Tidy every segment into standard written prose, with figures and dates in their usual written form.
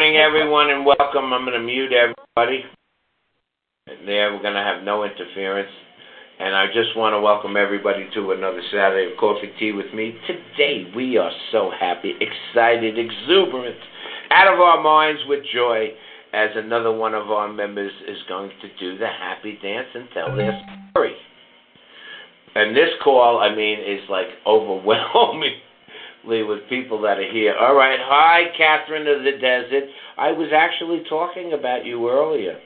morning, everyone, and welcome. I'm going to mute everybody. There, we're going to have no interference. And I just want to welcome everybody to another Saturday of Coffee Tea with me. Today, we are so happy, excited, exuberant, out of our minds with joy, as another one of our members is going to do the happy dance and tell their story. And this call, is like overwhelmingly with people that are here. All right. Hi, Catherine of the Desert. I was actually talking about you earlier.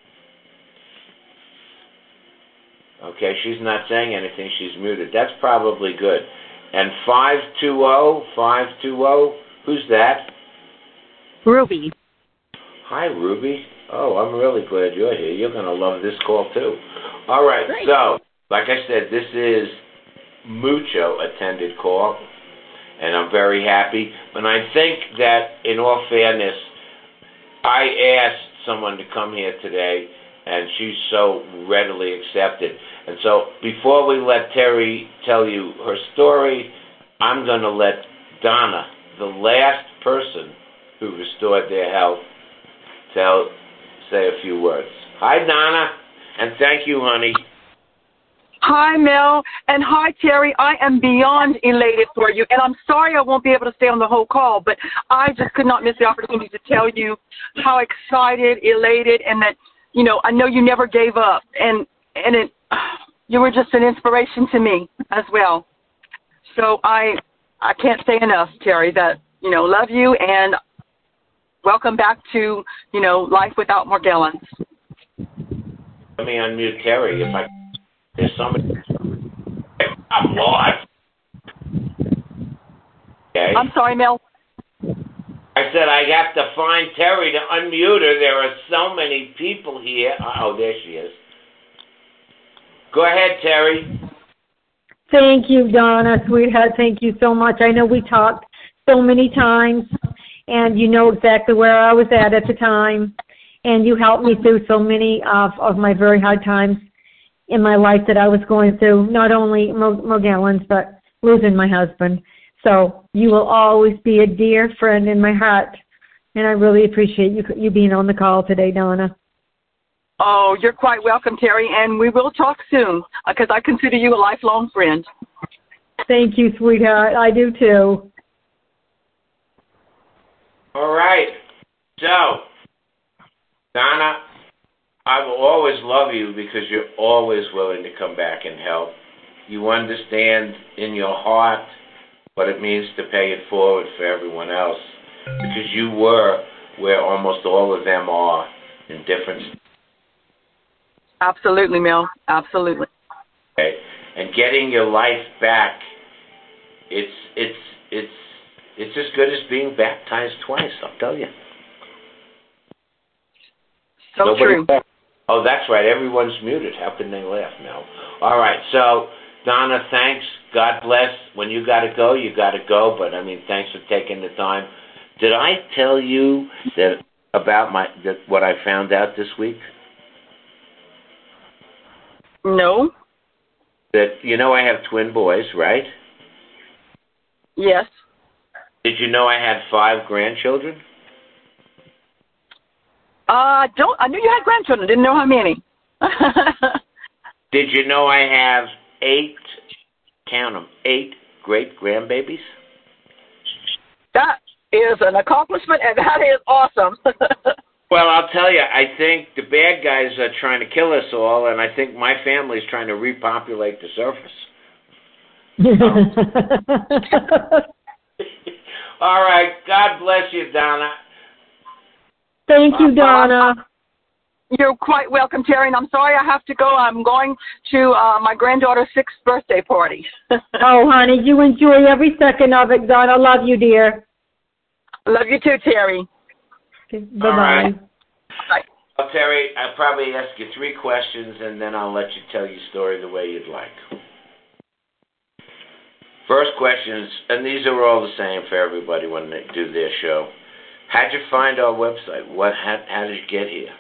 Okay, she's not saying anything. She's muted. That's probably good. And 520, who's that? Ruby. Hi, Ruby. Oh, I'm really glad you're here. You're going to love this call, too. All right, Great. So, like I said, this is mucho attended call, and I'm very happy. And I think that, in all fairness, I asked someone to come here today, and she's so readily accepted. And so before we let Terry tell you her story, I'm going to let Donna, the last person who restored their health, say a few words. Hi, Donna, and thank you, honey. Hi, Mel, and hi, Terry. I am beyond elated for you, and I'm sorry I won't be able to stay on the whole call, but I just could not miss the opportunity to tell you how excited, elated, and that, I know you never gave up, and you were just an inspiration to me as well. So I can't say enough, Terry, that, love you, and welcome back to, life without Morgellons. Let me unmute Terry if I can. There's somebody. I'm lost. Okay. I'm sorry, Mel. I said I have to find Terry to unmute her. There are so many people here. Oh, there she is. Go ahead, Terry. Thank you, Donna, sweetheart. Thank you so much. I know we talked so many times, and you know exactly where I was at the time, and you helped me through so many of my very hard times in my life that I was going through, not only Morgellons, but losing my husband. So you will always be a dear friend in my heart, and I really appreciate you being on the call today, Donna. Oh, you're quite welcome, Terry, and we will talk soon, because I consider you a lifelong friend. Thank you, sweetheart. I do, too. All right. So, Donna, I will always love you because you're always willing to come back and help. You understand in your heart what it means to pay it forward for everyone else, because you were where almost all of them are in different states. Absolutely, Mel. Absolutely. Okay. And getting your life back, it's as good as being baptized twice, I'll tell you. So true. Oh, that's right. Everyone's muted. How can they laugh, Mel? All right. So, Donna, thanks. God bless. When you got to go, you got to go. But, thanks for taking the time. Did I tell you about what I found out this week? No. That, I have twin boys, right? Yes. Did you know I had 5 grandchildren? I knew you had grandchildren. Didn't know how many. Did you know I have 8, count them, 8 great-grandbabies? That is an accomplishment, and that is awesome. Well, I'll tell you, I think the bad guys are trying to kill us all, and I think my family's trying to repopulate the surface. All right. God bless you, Donna. Thank you, Donna. You're quite welcome, Terry, and I'm sorry I have to go. I'm going to my granddaughter's 6th birthday party. Oh, honey, you enjoy every second of it, Donna. Love you, dear. Love you too, Terry. Okay, bye-bye. All right. Bye. Well, Terry, I'll probably ask you 3 questions, and then I'll let you tell your story the way you'd like. First questions, and these are all the same for everybody when they do their show. How'd you find our website? How did you get here?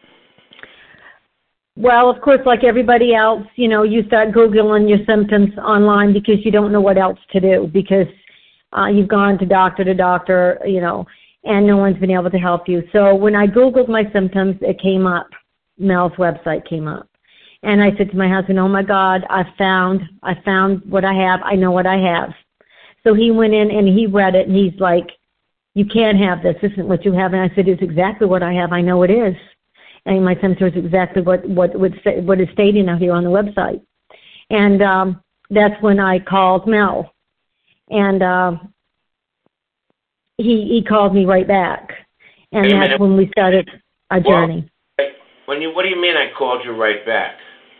Well, of course, like everybody else, you start Googling your symptoms online because you don't know what else to do, because you've gone to doctor, and no one's been able to help you. So when I Googled my symptoms, it came up. Mel's website came up. And I said to my husband, oh, my God, I found what I have. I know what I have. So he went in and he read it, and he's like, you can't have this. This isn't what you have. And I said, it's exactly what I have. I know it is. And my symptoms is exactly what is stating out here on the website. And that's when I called Mel. And he called me right back. And that's when we started our journey. What do you mean I called you right back?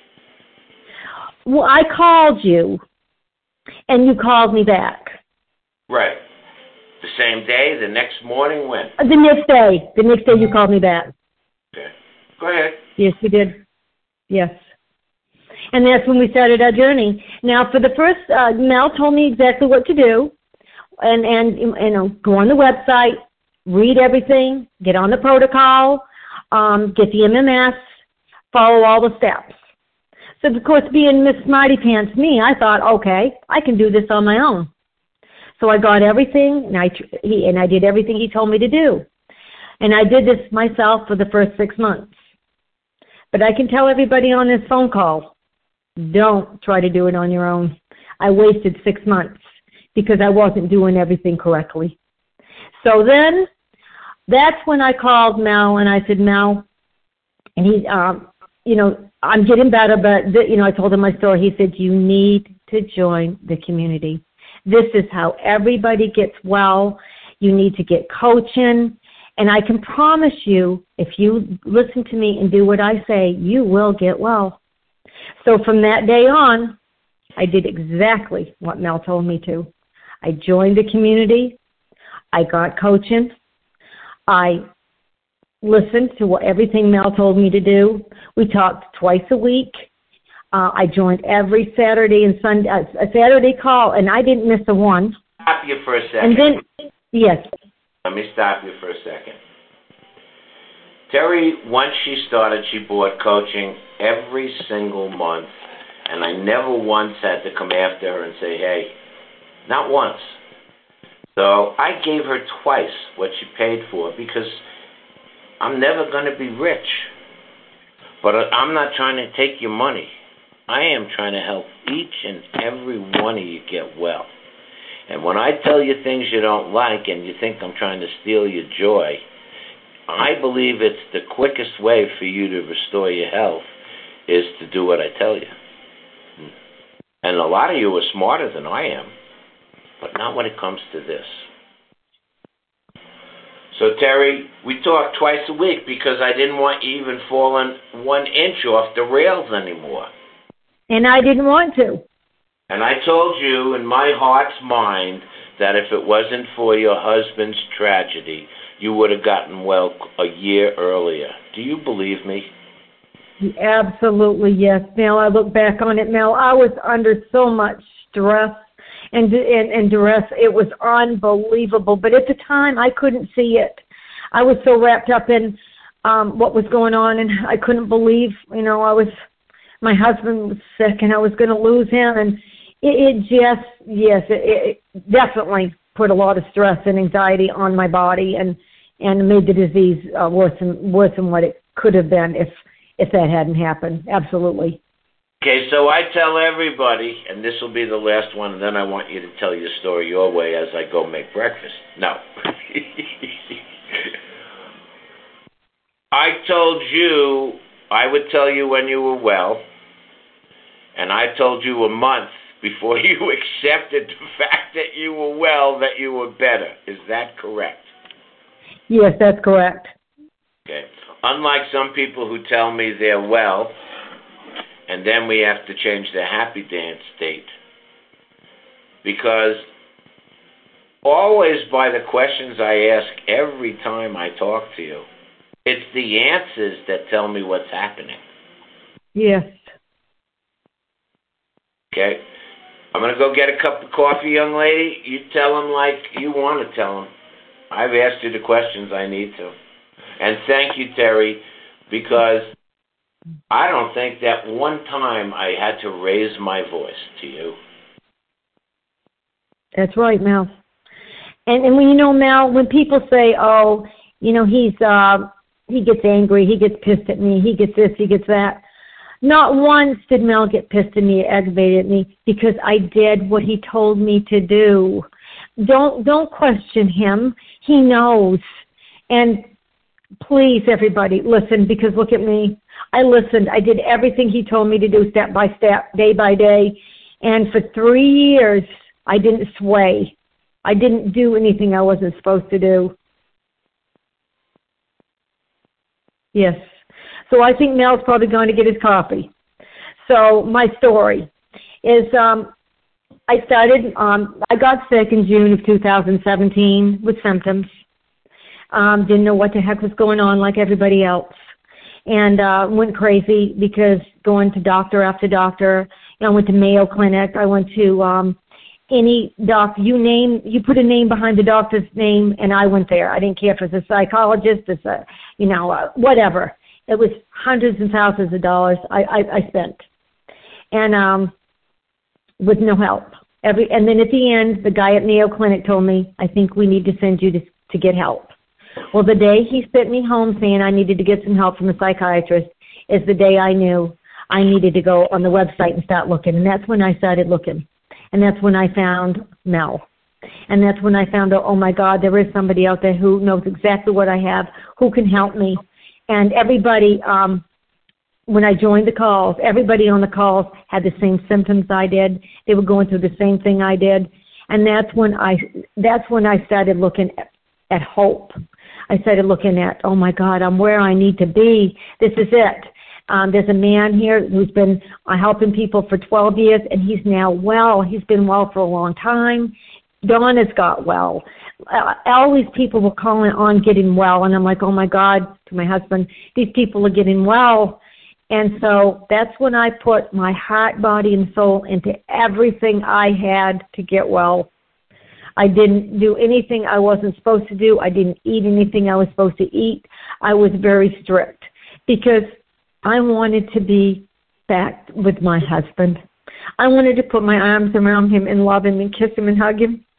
Well, I called you, and you called me back. Right. The same day, the next morning, when? The next day. The next day you called me back. Okay. Go ahead. Yes, you did. Yes. And that's when we started our journey. Now, for the first, Mel told me exactly what to do, and you know, go on the website, read everything, get on the protocol, get the MMS, follow all the steps. So, of course, being Miss Smarty Pants me, I thought, okay, I can do this on my own. So I got everything, and I did everything he told me to do. And I did this myself for the first 6 months. But I can tell everybody on this phone call, don't try to do it on your own. I wasted 6 months because I wasn't doing everything correctly. So then, that's when I called Mel, and I said, Mel, and he, you know, I'm getting better, but, you know, I told him my story. He said, you need to join the community. This is how everybody gets well. You need to get coaching. And I can promise you, if you listen to me and do what I say, you will get well. So from that day on, I did exactly what Mel told me to. I joined the community. I got coaching. I listened to everything Mel told me to do. We talked twice a week. I joined every Saturday and Sunday, a Saturday call, and I didn't miss a one. Stop you for a second. And then, yes. Let me stop you for a second. Terry, once she started, she bought coaching every single month, and I never once had to come after her and say, hey, not once. So I gave her twice what she paid for because I'm never going to be rich. But I'm not trying to take your money. I am trying to help each and every one of you get well. And when I tell you things you don't like and you think I'm trying to steal your joy, I believe it's the quickest way for you to restore your health is to do what I tell you. And a lot of you are smarter than I am, but not when it comes to this. So, Terry, we talk twice a week because I didn't want you even falling 1 inch off the rails anymore. And I didn't want to. And I told you in my heart's mind that if it wasn't for your husband's tragedy, you would have gotten well a year earlier. Do you believe me? Absolutely, yes, Mel. I look back on it, Mel. I was under so much stress and duress. It was unbelievable. But at the time, I couldn't see it. I was so wrapped up in what was going on, and I couldn't believe, you know, my husband was sick, and I was going to lose him. And it definitely put a lot of stress and anxiety on my body and made the disease worse than what it could have been if that hadn't happened. Absolutely. Okay, so I tell everybody, and this will be the last one, and then I want you to tell your story your way as I go make breakfast. No. I told you I would tell you when you were well, and I told you a month before you accepted the fact that you were well, that you were better. Is that correct? Yes, that's correct. Okay. Unlike some people who tell me they're well, and then we have to change the happy dance state. Because always by the questions I ask every time I talk to you, it's the answers that tell me what's happening. Yes. Okay. I'm going to go get a cup of coffee, young lady. You tell them like you want to tell them. I've asked you the questions I need to. And thank you, Terry, because I don't think that one time I had to raise my voice to you. That's right, Mel. And when, Mel, when people say, oh, he gets angry, he gets pissed at me, he gets this, he gets that. Not once did Mel get pissed at me, aggravated at me, because I did what he told me to do. Don't question him. He knows. And please, everybody, listen, because look at me. I listened. I did everything he told me to do, step by step, day by day. And for 3 years, I didn't sway. I didn't do anything I wasn't supposed to do. Yes. So I think Mel's probably going to get his coffee. So my story is I got sick in June of 2017 with symptoms. Didn't know what the heck was going on like everybody else. And went crazy because going to doctor after doctor. I went to Mayo Clinic. I went to any doctor. You put a name behind the doctor's name, and I went there. I didn't care if it was a psychologist, whatever. It was hundreds and thousands of dollars I spent. And with no help. And then at the end, the guy at Mayo Clinic told me, I think we need to send you to get help. Well, the day he sent me home saying I needed to get some help from a psychiatrist is the day I knew I needed to go on the website and start looking. And that's when I started looking. And that's when I found Mel. And that's when I found out, oh, my God, there is somebody out there who knows exactly what I have, who can help me. And everybody, when I joined the calls, everybody on the calls had the same symptoms I did. They were going through the same thing I did. And that's when I started looking at hope. I started looking at, oh, my God, I'm where I need to be. This is it. There's a man here who's been helping people for 12 years, and he's now well. He's been well for a long time. Donna's got well. All these people were calling on getting well, and I'm like, oh, my God, to my husband, these people are getting well. And so that's when I put my heart, body, and soul into everything I had to get well. I didn't do anything I wasn't supposed to do. I didn't eat anything I was supposed to eat. I was very strict because I wanted to be back with my husband. I wanted to put my arms around him and love him and kiss him and hug him.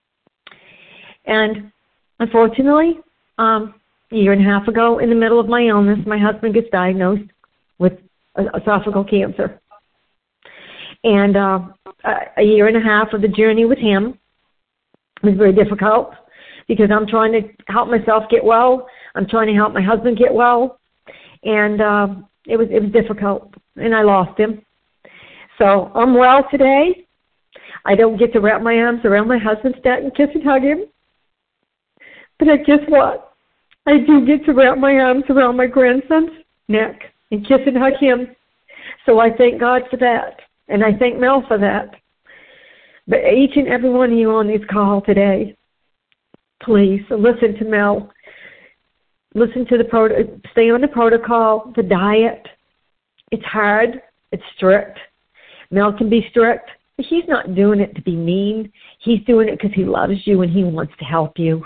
And unfortunately, a year and a half ago, in the middle of my illness, my husband gets diagnosed with esophageal cancer. And a year and a half of the journey with him was very difficult because I'm trying to help myself get well. I'm trying to help my husband get well. And it was difficult, and I lost him. So I'm well today. I don't get to wrap my arms around my husband, and kiss and hug him. But guess what? I do get to wrap my arms around my grandson's neck and kiss and hug him. So I thank God for that, and I thank Mel for that. But each and every one of you on this call today, please listen to Mel. Listen to stay on the protocol, the diet. It's hard. It's strict. Mel can be strict, but he's not doing it to be mean. He's doing it because he loves you and he wants to help you.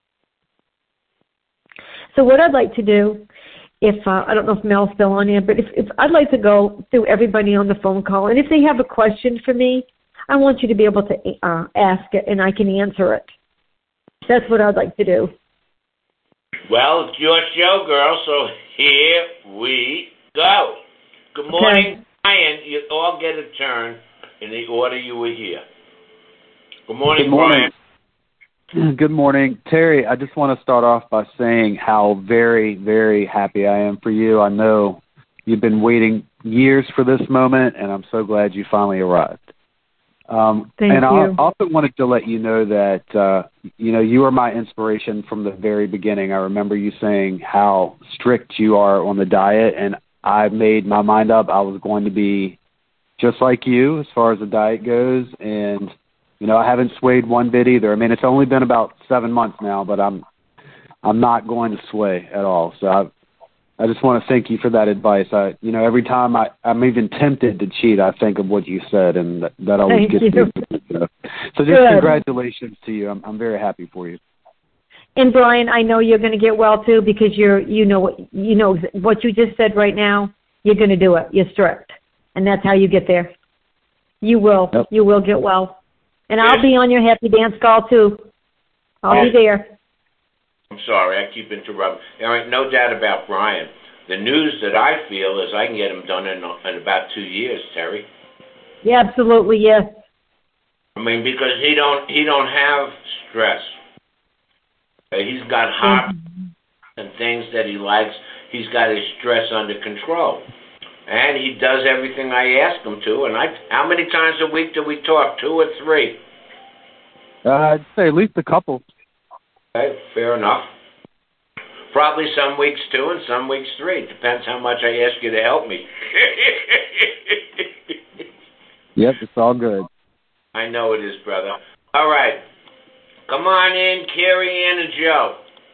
So what I'd like to do, I don't know if Mel's still on here, but if I'd like to go through everybody on the phone call, and if they have a question for me, I want you to be able to ask it, and I can answer it. That's what I'd like to do. Well, it's your show, girl, so here we go. Good morning, Brian. You all get a turn in the order you were here. Good morning, Brian. Good morning. Terry, I just want to start off by saying how very, very happy I am for you. I know you've been waiting years for this moment, and I'm so glad you finally arrived. Thank you. I also wanted to let you know that, you are my inspiration from the very beginning. I remember you saying how strict you are on the diet, and I made my mind up I was going to be just like you as far as the diet goes, and, I haven't swayed one bit either. I mean, it's only been about 7 months now, but I'm not going to sway at all. So I just want to thank you for that advice. Every time I'm even tempted to cheat, I think of what you said, and that always gets me. So just congratulations to you. I'm very happy for you. And Brian, I know you're going to get well too because you know what you just said right now. You're going to do it. You're strict, and that's how you get there. You will. Yep. You will get well, and I'll be on your happy dance call too. I'll be there. I'm sorry, I keep interrupting. There ain't no doubt about Brian. The news that I feel is I can get him done in about 2 years, Terry. Yeah, absolutely, yes. I mean, because he don't have stress. He's got hobbies and things that he likes. He's got his stress under control. And he does everything I ask him to. And how many times a week do we talk? 2 or 3? I'd say at least a couple. Okay, fair enough. Probably some weeks 2 and some weeks 3. Depends how much I ask you to help me. Yep, it's all good. I know it is, brother. All right. Come on in, Carrie Ann and Joe.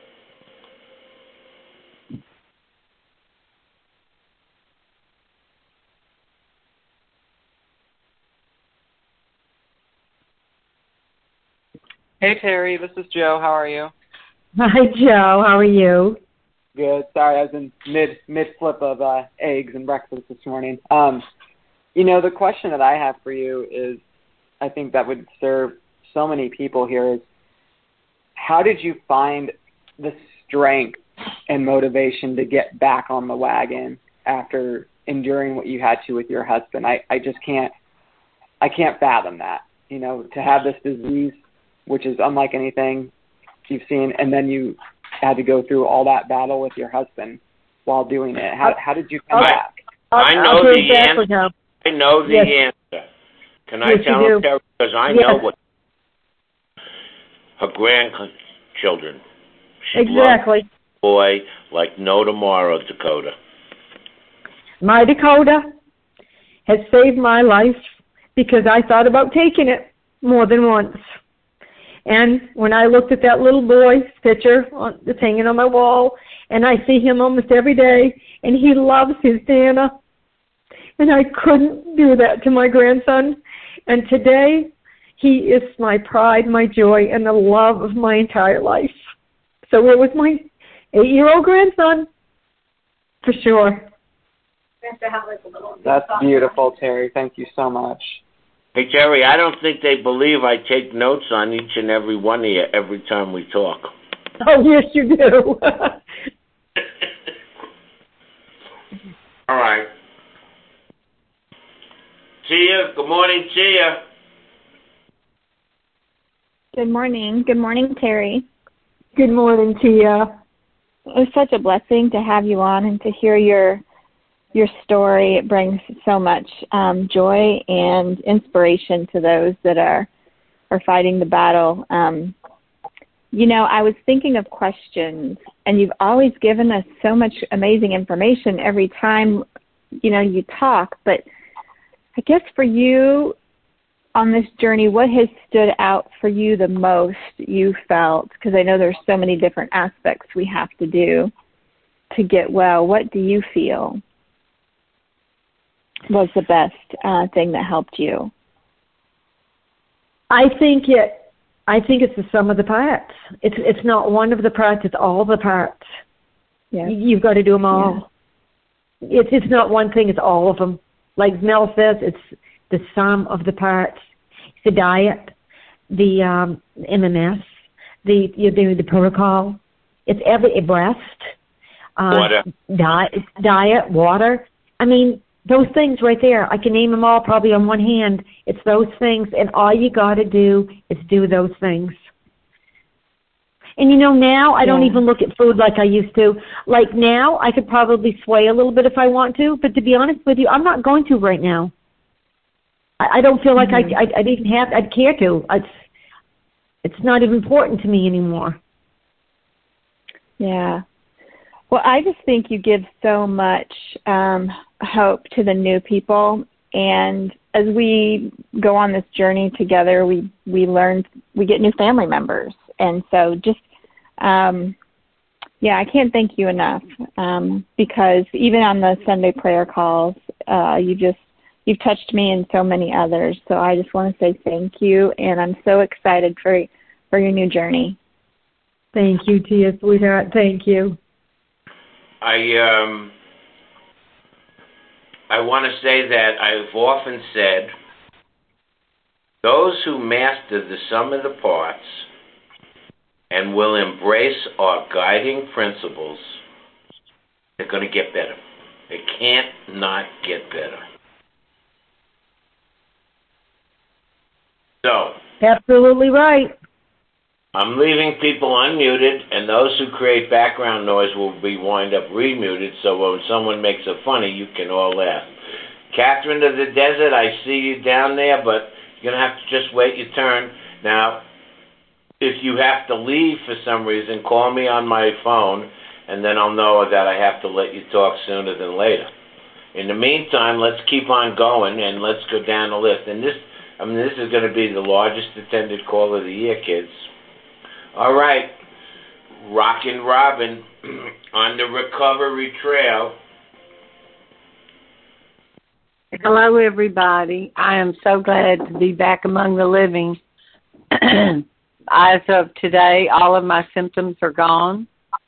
Hey, Terry. This is Joe. How are you? Hi, Joe. How are you? Good. Sorry, I was in mid flip of eggs and breakfast this morning. The question that I have for you is, I think that would serve so many people here, is how did you find the strength and motivation to get back on the wagon after enduring what you had to with your husband? I can't fathom that. To have this disease, which is unlike anything you've seen, and then you had to go through all that battle with your husband while doing it. How did you come back? I know the answer. I know the answer. Can I tell him, Terry? Because I know what her grandchildren. She loves the boy like no tomorrow, Dakota. My Dakota has saved my life because I thought about taking it more than once. And when I looked at that little boy's picture that's hanging on my wall, and I see him almost every day, and he loves his Dana, and I couldn't do that to my grandson. And today, he is my pride, my joy, and the love of my entire life. So it was my 8-year-old grandson, for sure. That's beautiful, Terry. Thank you so much. Hey, Terry, I don't think they believe I take notes on each and every one of you every time we talk. Oh, yes, you do. All right. Tia, good morning, Tia. Good morning. Good morning, Terry. Good morning, Tia. It was such a blessing to have you on and to hear your story. It brings so much joy and inspiration to those that are fighting the battle. I was thinking of questions, and you've always given us so much amazing information every time, you talk. But I guess for you on this journey, what has stood out for you the most you felt? Because I know there's so many different aspects we have to do to get well. What do you feel was the best thing that helped you? I think it's the sum of the parts. It's not one of the parts, it's all the parts. Yeah. You've got to do them all. Yeah. It's not one thing, it's all of them. Like Mel says, it's the sum of the parts. The diet, the MMS, the protocol. It's every breast, water, diet, water. I mean, those things right there, I can name them all probably on one hand. It's those things, and all you got to do is do those things. And now I don't even look at food like I used to. Like now, I could probably sway a little bit if I want to, but to be honest with you, I'm not going to right now. I don't feel like I'd care to. It's not even important to me anymore. Yeah. Well, I just think you give so much hope to the new people, and as we go on this journey together, we learn, we get new family members, and so just I can't thank you enough because even on the Sunday prayer calls, you've touched me and so many others. So I just want to say thank you, and I'm so excited for your new journey. Thank you, Tia, sweetheart. Thank you. I want to say that I've often said, those who master the sum of the parts and will embrace our guiding principles, they're going to get better. It can't not get better. So, absolutely right. I'm leaving people unmuted, and those who create background noise will be wind up remuted, so when someone makes it funny, you can all laugh. Catherine of the Desert, I see you down there, but you're going to have to just wait your turn. Now, if you have to leave for some reason, call me on my phone, and then I'll know that I have to let you talk sooner than later. In the meantime, let's keep on going, and let's go down the list. And this is going to be the largest attended call of the year, kids. All right, Rockin' Robin on the recovery trail. Hello, everybody. I am so glad to be back among the living. As of today, all of my symptoms are gone.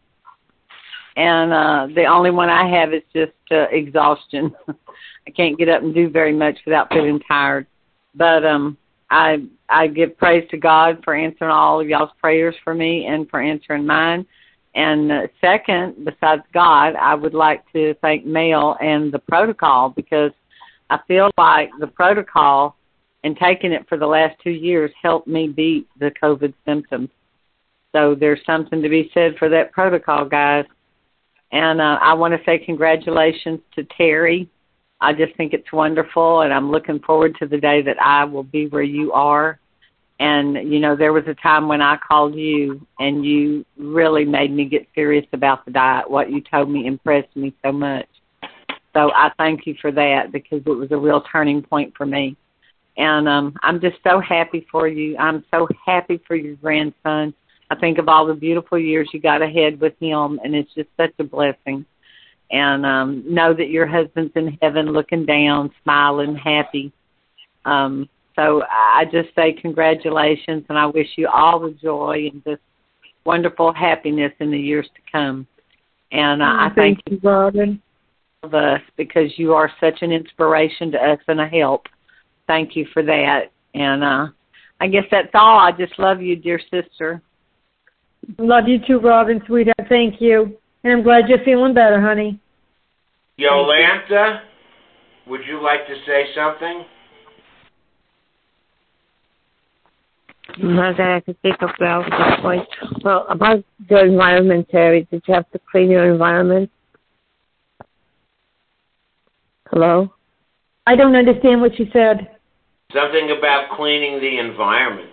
And the only one I have is just exhaustion. I can't get up and do very much without feeling tired. But I give praise to God for answering all of y'all's prayers for me and for answering mine. And second, besides God, I would like to thank Mel and the protocol, because I feel like the protocol and taking it for the last 2 years helped me beat the COVID symptoms. So there's something to be said for that protocol, guys. And I want to say congratulations to Terry. I just think it's wonderful, and I'm looking forward to the day that I will be where you are. And, you know, there was a time when I called you, and you really made me get serious about the diet. What you told me impressed me so much. So I thank you for that, because it was a real turning point for me. And I'm just so happy for you. I'm so happy for your grandson. I think of all the beautiful years you got ahead with him, and it's just such a blessing. And know that your husband's in heaven looking down, smiling, happy. So I just say congratulations, and I wish you all the joy and just wonderful happiness in the years to come. And I thank you, Robin, of us, because you are such an inspiration to us and a help. Thank you for that. And I guess that's all. I just love you, dear sister. Love you too, Robin, sweetheart. Thank you. And I'm glad you're feeling better, honey. Yolanta, would you like to say something? Not that I could think of well at this point. Well, about the environment, Terry, did you have to clean your environment? Hello? I don't understand what you said. Something about cleaning the environment.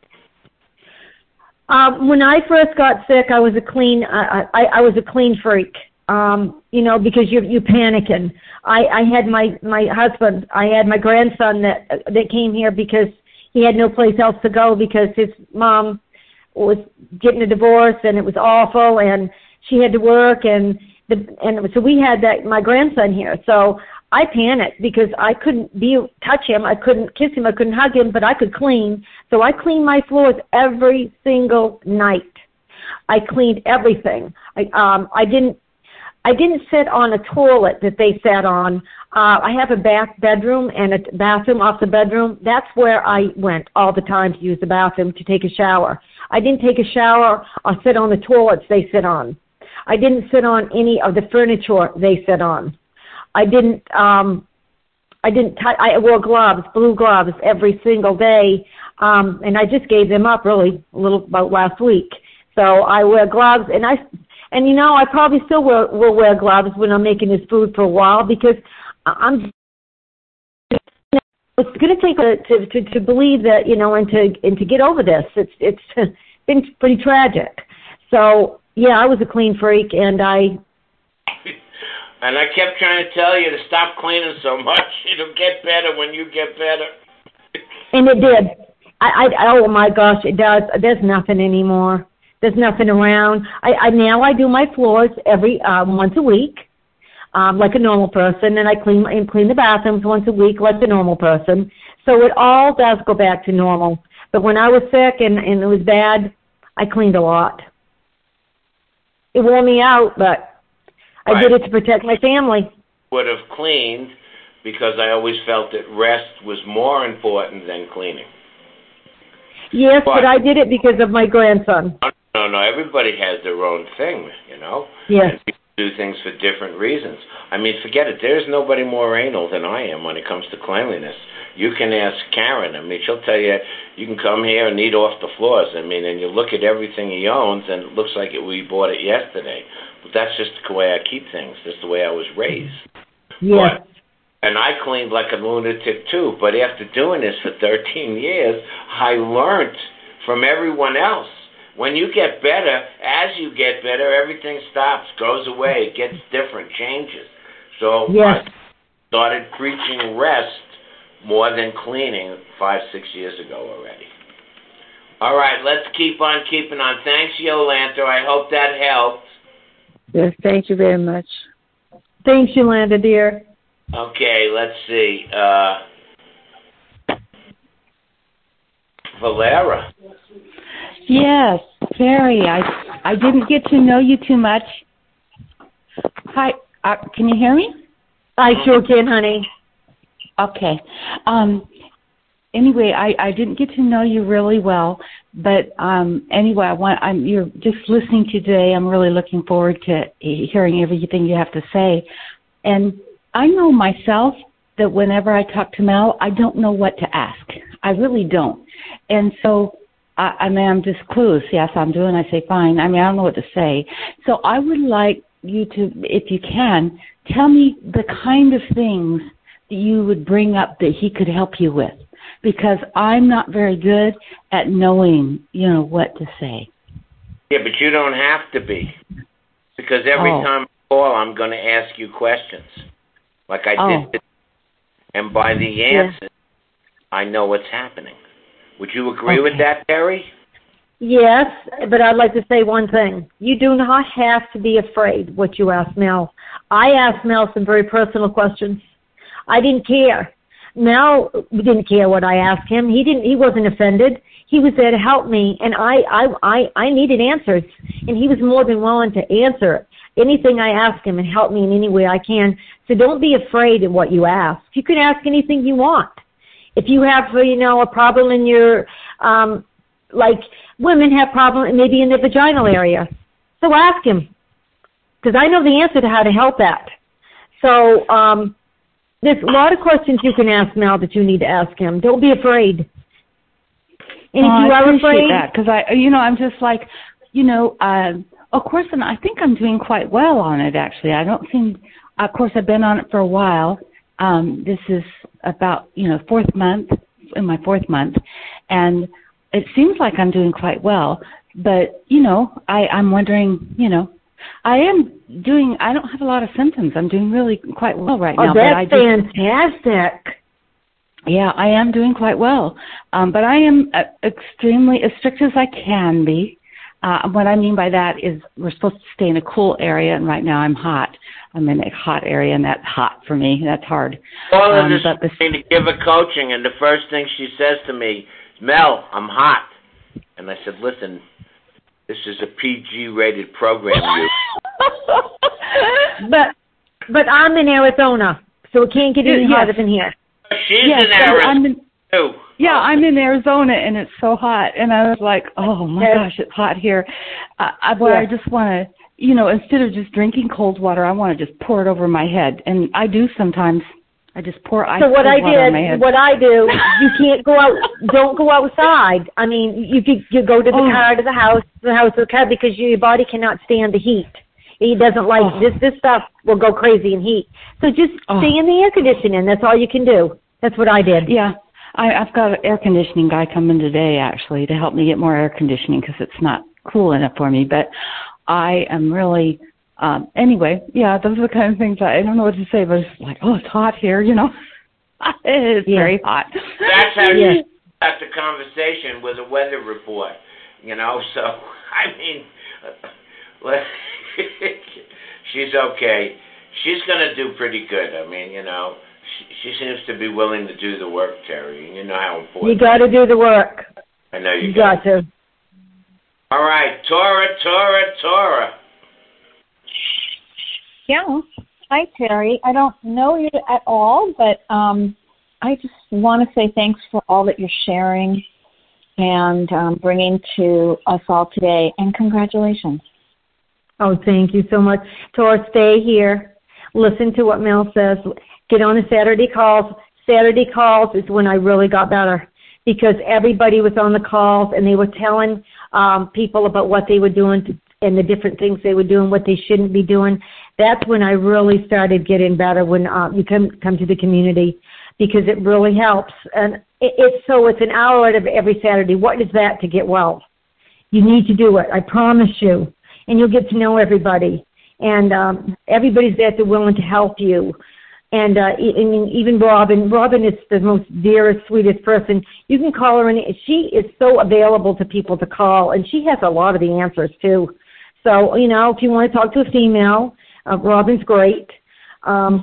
When I first got sick, I was a clean. I was a clean freak. You know, because you're panicking. I had my husband. I had my grandson that came here because he had no place else to go because his mom was getting a divorce and it was awful and she had to work and so we had my grandson here. So I panicked because I couldn't touch him, I couldn't kiss him, I couldn't hug him, but I could clean. So I cleaned my floors every single night. I cleaned everything. I didn't sit on a toilet that they sat on. I have a bedroom and a bathroom off the bedroom. That's where I went all the time to use the bathroom to take a shower. I didn't take a shower or sit on the toilets they sit on. I didn't sit on any of the furniture they sit on. I wore gloves, blue gloves every single day, and I just gave them up really about last week. So I wear gloves, and you know, I probably still will wear gloves when I'm making this food for a while because it's going to take to believe that, you know, and to get over this. It's been pretty tragic. So yeah, I was a clean freak, and I kept trying to tell you to stop cleaning so much. It'll get better when you get better. And it did. Oh my gosh, it does. There's nothing anymore. There's nothing around. Now I do my floors every once a week, like a normal person, and I clean the bathrooms once a week like a normal person. So it all does go back to normal. But when I was sick and it was bad, I cleaned a lot. It wore me out, but I did it to protect my family. Would have cleaned because I always felt that rest was more important than cleaning. Yes, but I did it because of my grandson. No. Everybody has their own thing, Yes. And people do things for different reasons. I mean, forget it. There's nobody more anal than I am when it comes to cleanliness. You can ask Karen. I mean, she'll tell you, you can come here and eat off the floors. I mean, and you look at everything he owns, and it looks like we bought it yesterday. But that's just the way I keep things. That's the way I was raised. Yes. And I cleaned like a lunatic, too. But after doing this for 13 years, I learned from everyone else. When you get better, as you get better, everything stops, goes away, gets different, changes. So Yes. I started preaching rest more than cleaning 5-6 years ago already. All right, let's keep on keeping on. Thanks, Yolanda. I hope that helped. Yes, thank you very much. Thanks, Yolanda, dear. Okay, let's see. Valera. Yes, Terry. I didn't get to know you too much. Hi, can you hear me? I sure can, honey. Okay. Anyway, I didn't get to know you really well, but anyway, you're just listening to today. I'm really looking forward to hearing everything you have to say. And I know myself that whenever I talk to Mel, I don't know what to ask. I really don't. And so, I'm just clueless. Yes, I'm doing. I say fine. I don't know what to say. So I would like you to, if you can, tell me the kind of things that you would bring up that he could help you with, because I'm not very good at knowing, what to say. Yeah, but you don't have to be, because every time I call, I'm going to ask you questions, like I did, and by the answer, I know what's happening. Would you agree with that, Terry? Yes, but I'd like to say one thing. You do not have to be afraid what you ask Mel. I asked Mel some very personal questions. I didn't care. Mel didn't care what I asked him. He wasn't offended. He was there to help me, and I needed answers, and he was more than willing to answer anything I asked him and help me in any way I can. So don't be afraid of what you ask. You can ask anything you want. If you have, a problem in your, like women have problems maybe in their vaginal area, so ask him, because I know the answer to how to help that. So there's a lot of questions you can ask Mel that you need to ask him. Don't be afraid. And if you are afraid, that, because I'm just like, of course, and I think I'm doing quite well on it. Actually, I don't seem. Of course, I've been on it for a while. This is about, fourth month, in my fourth month, and it seems like I'm doing quite well, but, I'm wondering, I don't have a lot of symptoms. I'm doing really quite well right now. That's fantastic. Yeah, I am doing quite well, but I am extremely as strict as I can be. What I mean by that is we're supposed to stay in a cool area, and right now I'm hot. I'm in a hot area, and that's hot for me. That's hard. Well, I'm just going to give her coaching, and the first thing she says to me, Mel, I'm hot. And I said, listen, this is a PG-rated program. But I'm in Arizona, so it can't get any hotter than here. She's in Arizona, too. Yeah, I'm in Arizona, and it's so hot. And I was like, oh, my gosh, it's hot here. I just want to, instead of just drinking cold water, I want to just pour it over my head. And I do sometimes. I just pour ice cold water on my head. What I do, you can't go out, don't go outside. I mean, you go to the car, to the house to the car, because your body cannot stand the heat. It doesn't like this stuff will go crazy in heat. So just stay in the air conditioning. That's all you can do. That's what I did. Yeah. I've got an air conditioning guy coming today, actually, to help me get more air conditioning because it's not cool enough for me. But I am really, anyway, yeah, those are the kind of things I don't know what to say, but it's like, it's hot here, It's very hot. That's how you start the conversation with a weather report, So, I mean, she's okay. She's going to do pretty good. I mean, she seems to be willing to do the work, Terry. You know how important. You got to do the work. I know you got to. All right, Tora. Yeah. Hi, Terry. I don't know you at all, but I just want to say thanks for all that you're sharing. and bringing to us all today. And congratulations. Oh, thank you so much. Tor, stay here. Listen to what Mel says. Get on the Saturday calls. Saturday calls is when I really got better, because everybody was on the calls and they were telling people about what they were doing and the different things they were doing, what they shouldn't be doing. That's when I really started getting better, when you come to the community, because it really helps. And it's an hour out of every Saturday. What is that to get well? You need to do it. I promise you. And you'll get to know everybody. And everybody's there to willing to help you. And even Robin is the most dearest, sweetest person. You can call her, and she is so available to people to call, and she has a lot of the answers, too. So, if you want to talk to a female, Robin's great. But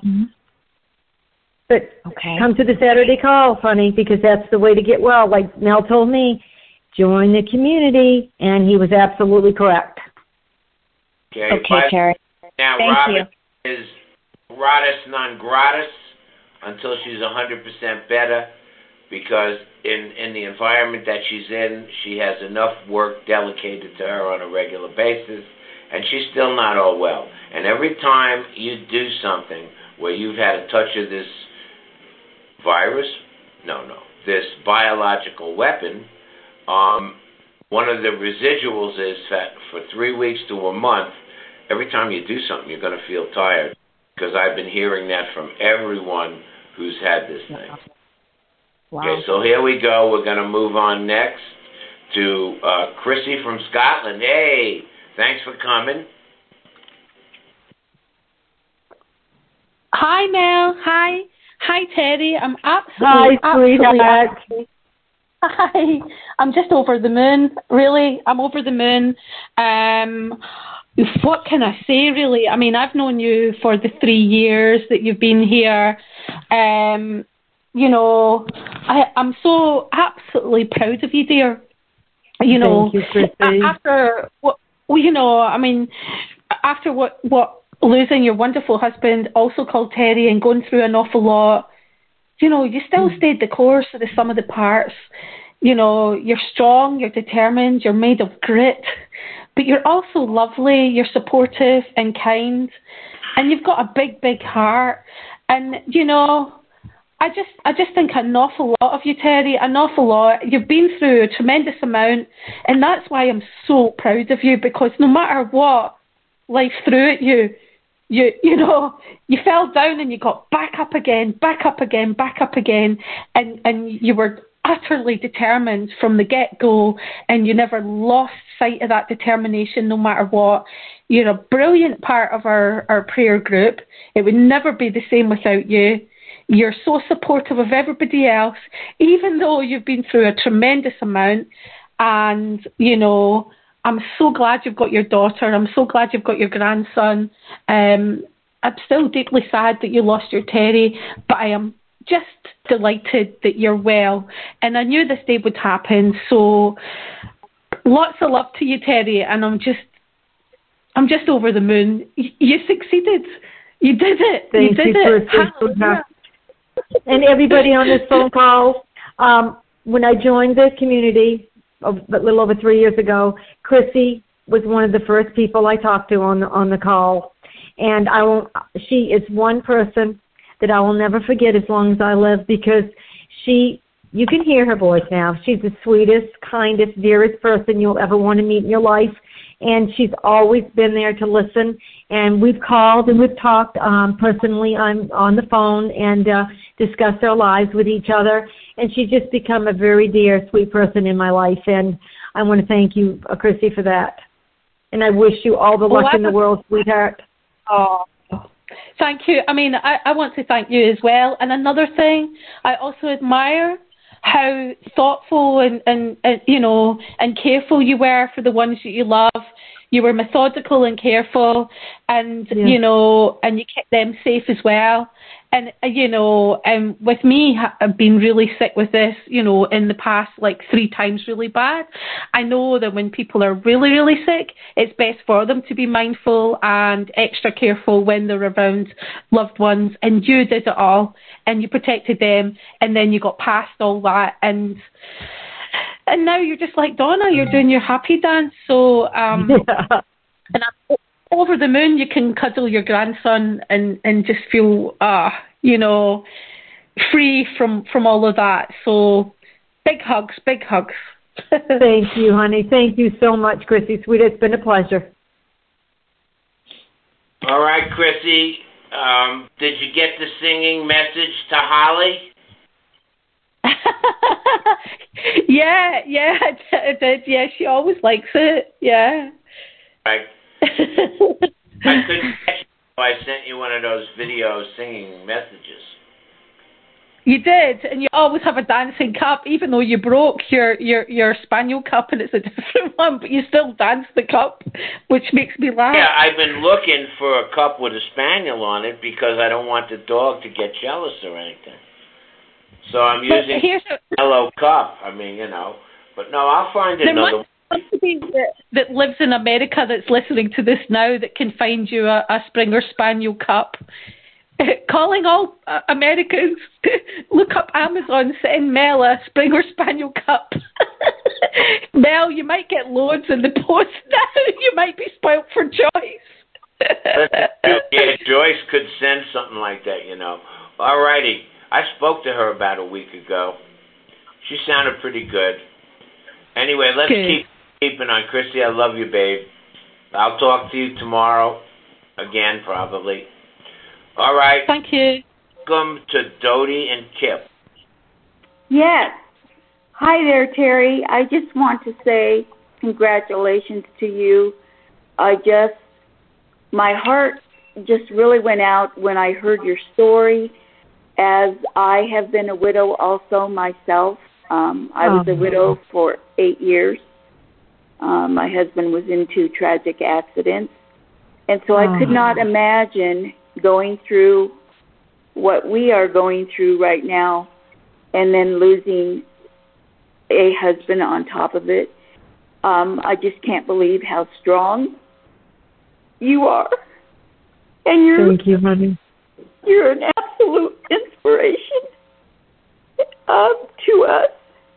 come to the Saturday call, honey, because that's the way to get well. Like Mel told me, join the community, and he was absolutely correct. Okay, Terry. Now, Thank Robin you. is gratis non gratis until she's 100% better, because in the environment that she's in, she has enough work delegated to her on a regular basis, and she's still not all well. And every time you do something where you've had a touch of this virus, this biological weapon, one of the residuals is that for 3 weeks to a month, every time you do something, you're going to feel tired. Because I've been hearing that from everyone who's had this thing. Wow. Okay, so here we go. We're going to move on next to Chrissy from Scotland. Hey, thanks for coming. Hi, Mel. Hi, Terry. I'm absolutely... Hi. I'm just over the moon, really. I'm over the moon. What can I say, really? I mean, I've known you for the 3 years that you've been here. I'm so absolutely proud of you, dear. Thank you, Christy. After what losing your wonderful husband, also called Terry, and going through an awful lot, you still stayed the course of the sum of the parts. You're strong, you're determined, you're made of grit. But you're also lovely, you're supportive and kind, and you've got a big, big heart. And, I just think an awful lot of you, Terry, an awful lot. You've been through a tremendous amount, and that's why I'm so proud of you, because no matter what life threw at you, you fell down and you got back up again, and you were utterly determined from the get-go, and you never lost sight of that determination no matter what. You're a brilliant part of our prayer group. It would never be the same without you. You're so supportive of everybody else, even though you've been through a tremendous amount. And, I'm so glad you've got your daughter. I'm so glad you've got your grandson. I'm still deeply sad that you lost your Terry, but I am just delighted that you're well. And I knew this day would happen. So lots of love to you, Terry. And I'm just over the moon. You succeeded. You did it. Thank you did it. And everybody on this phone call, when I joined the community a little over 3 years ago, Chrissy was one of the first people I talked to on the call. And she is one person that I will never forget as long as I live, because you can hear her voice now. She's the sweetest, kindest, dearest person you'll ever want to meet in your life. And she's always been there to listen. And we've called and we've talked personally on the phone and discussed our lives with each other. And she's just become a very dear, sweet person in my life. And I want to thank you, Chrissy, for that. And I wish you all the luck in the world, sweetheart. Oh, thank you. I mean, I want to thank you as well. And another thing, I also admire how thoughtful and careful you were for the ones that you love. You were methodical and careful, and and you kept them safe as well. And with me, I've been really sick with this, in the past, like 3 times really bad. I know that when people are really, really sick, it's best for them to be mindful and extra careful when they're around loved ones. And you did it all, and you protected them, and then you got past all that. And And now you're just like Donna, you're doing your happy dance. So, and I'm over the moon. You can cuddle your grandson and just feel, free from all of that. So, big hugs, big hugs. Thank you, honey. Thank you so much, Chrissy, sweet. It's been a pleasure. All right, Chrissy. Did you get the singing message to Holly? Yeah, I did. Yeah, she always likes it. Yeah. Right. I couldn't catch you, so I sent you one of those video singing messages. You did, and you always have a dancing cup, even though you broke your spaniel cup and it's a different one, but you still dance the cup, which makes me laugh. Yeah, I've been looking for a cup with a spaniel on it because I don't want the dog to get jealous or anything. So I'm using a yellow cup. I mean, but no, I'll find another one. There must be that lives in America that's listening to this now that can find you a Springer Spaniel cup. Calling all Americans, look up Amazon, send Mel a Springer Spaniel cup. Mel, you might get loads in the post now. You might be spoilt for Joyce. Yeah, Joyce could send something like that, All righty. I spoke to her about a week ago. She sounded pretty good. Anyway, let's keep keeping on. Chrissy, I love you, babe. I'll talk to you tomorrow again, probably. All right. Thank you. Welcome to Dodie and Kip. Yes. Hi there, Terry. I just want to say congratulations to you. My heart just really went out when I heard your story, as I have been a widow also myself. I was a widow for 8 years. My husband was in 2 tragic accidents. And so I could not imagine going through what we are going through right now and then losing a husband on top of it. I just can't believe how strong you are. And Thank you, honey. You're an absolute inspiration to us.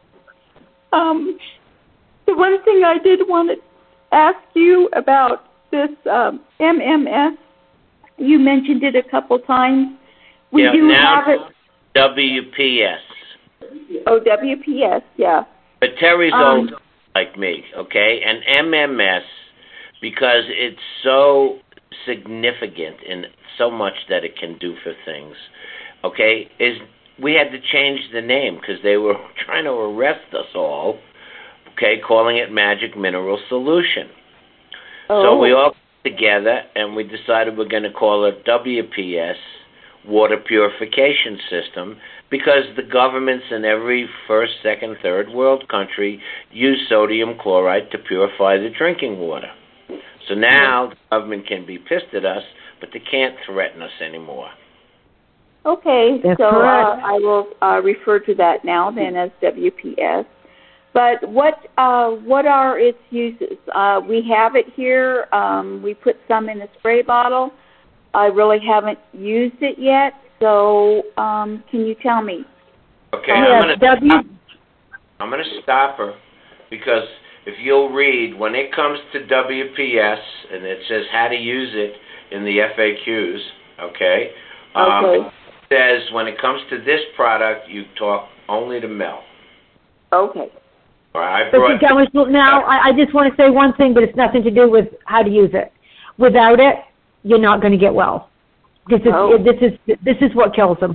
The one thing I did want to ask you about this MMS, you mentioned it a couple times. We do have it. WPS. Oh, WPS, yeah. But Terry's old like me, okay? And MMS, because it's so significant in so much that it can do for things, okay, we had to change the name because they were trying to arrest us all, okay, calling it Magic Mineral Solution. So we all got together and we decided we're going to call it WPS, Water Purification System, because the governments in every first, second, third world country use sodium chloride to purify the drinking water. So now the government can be pissed at us, but they can't threaten us anymore. Okay, That's so correct. I will refer to that now then as WPS. But what are its uses? We have it here. We put some in a spray bottle. I really haven't used it yet, so can you tell me? Okay, I'm going to stop her because if you'll read, when it comes to WPS, and it says how to use it in the FAQs, okay? It says when it comes to this product, you talk only to Mel. Okay. All right, I just want to say one thing, but it's nothing to do with how to use it. Without it, you're not going to get well. This is what kills them.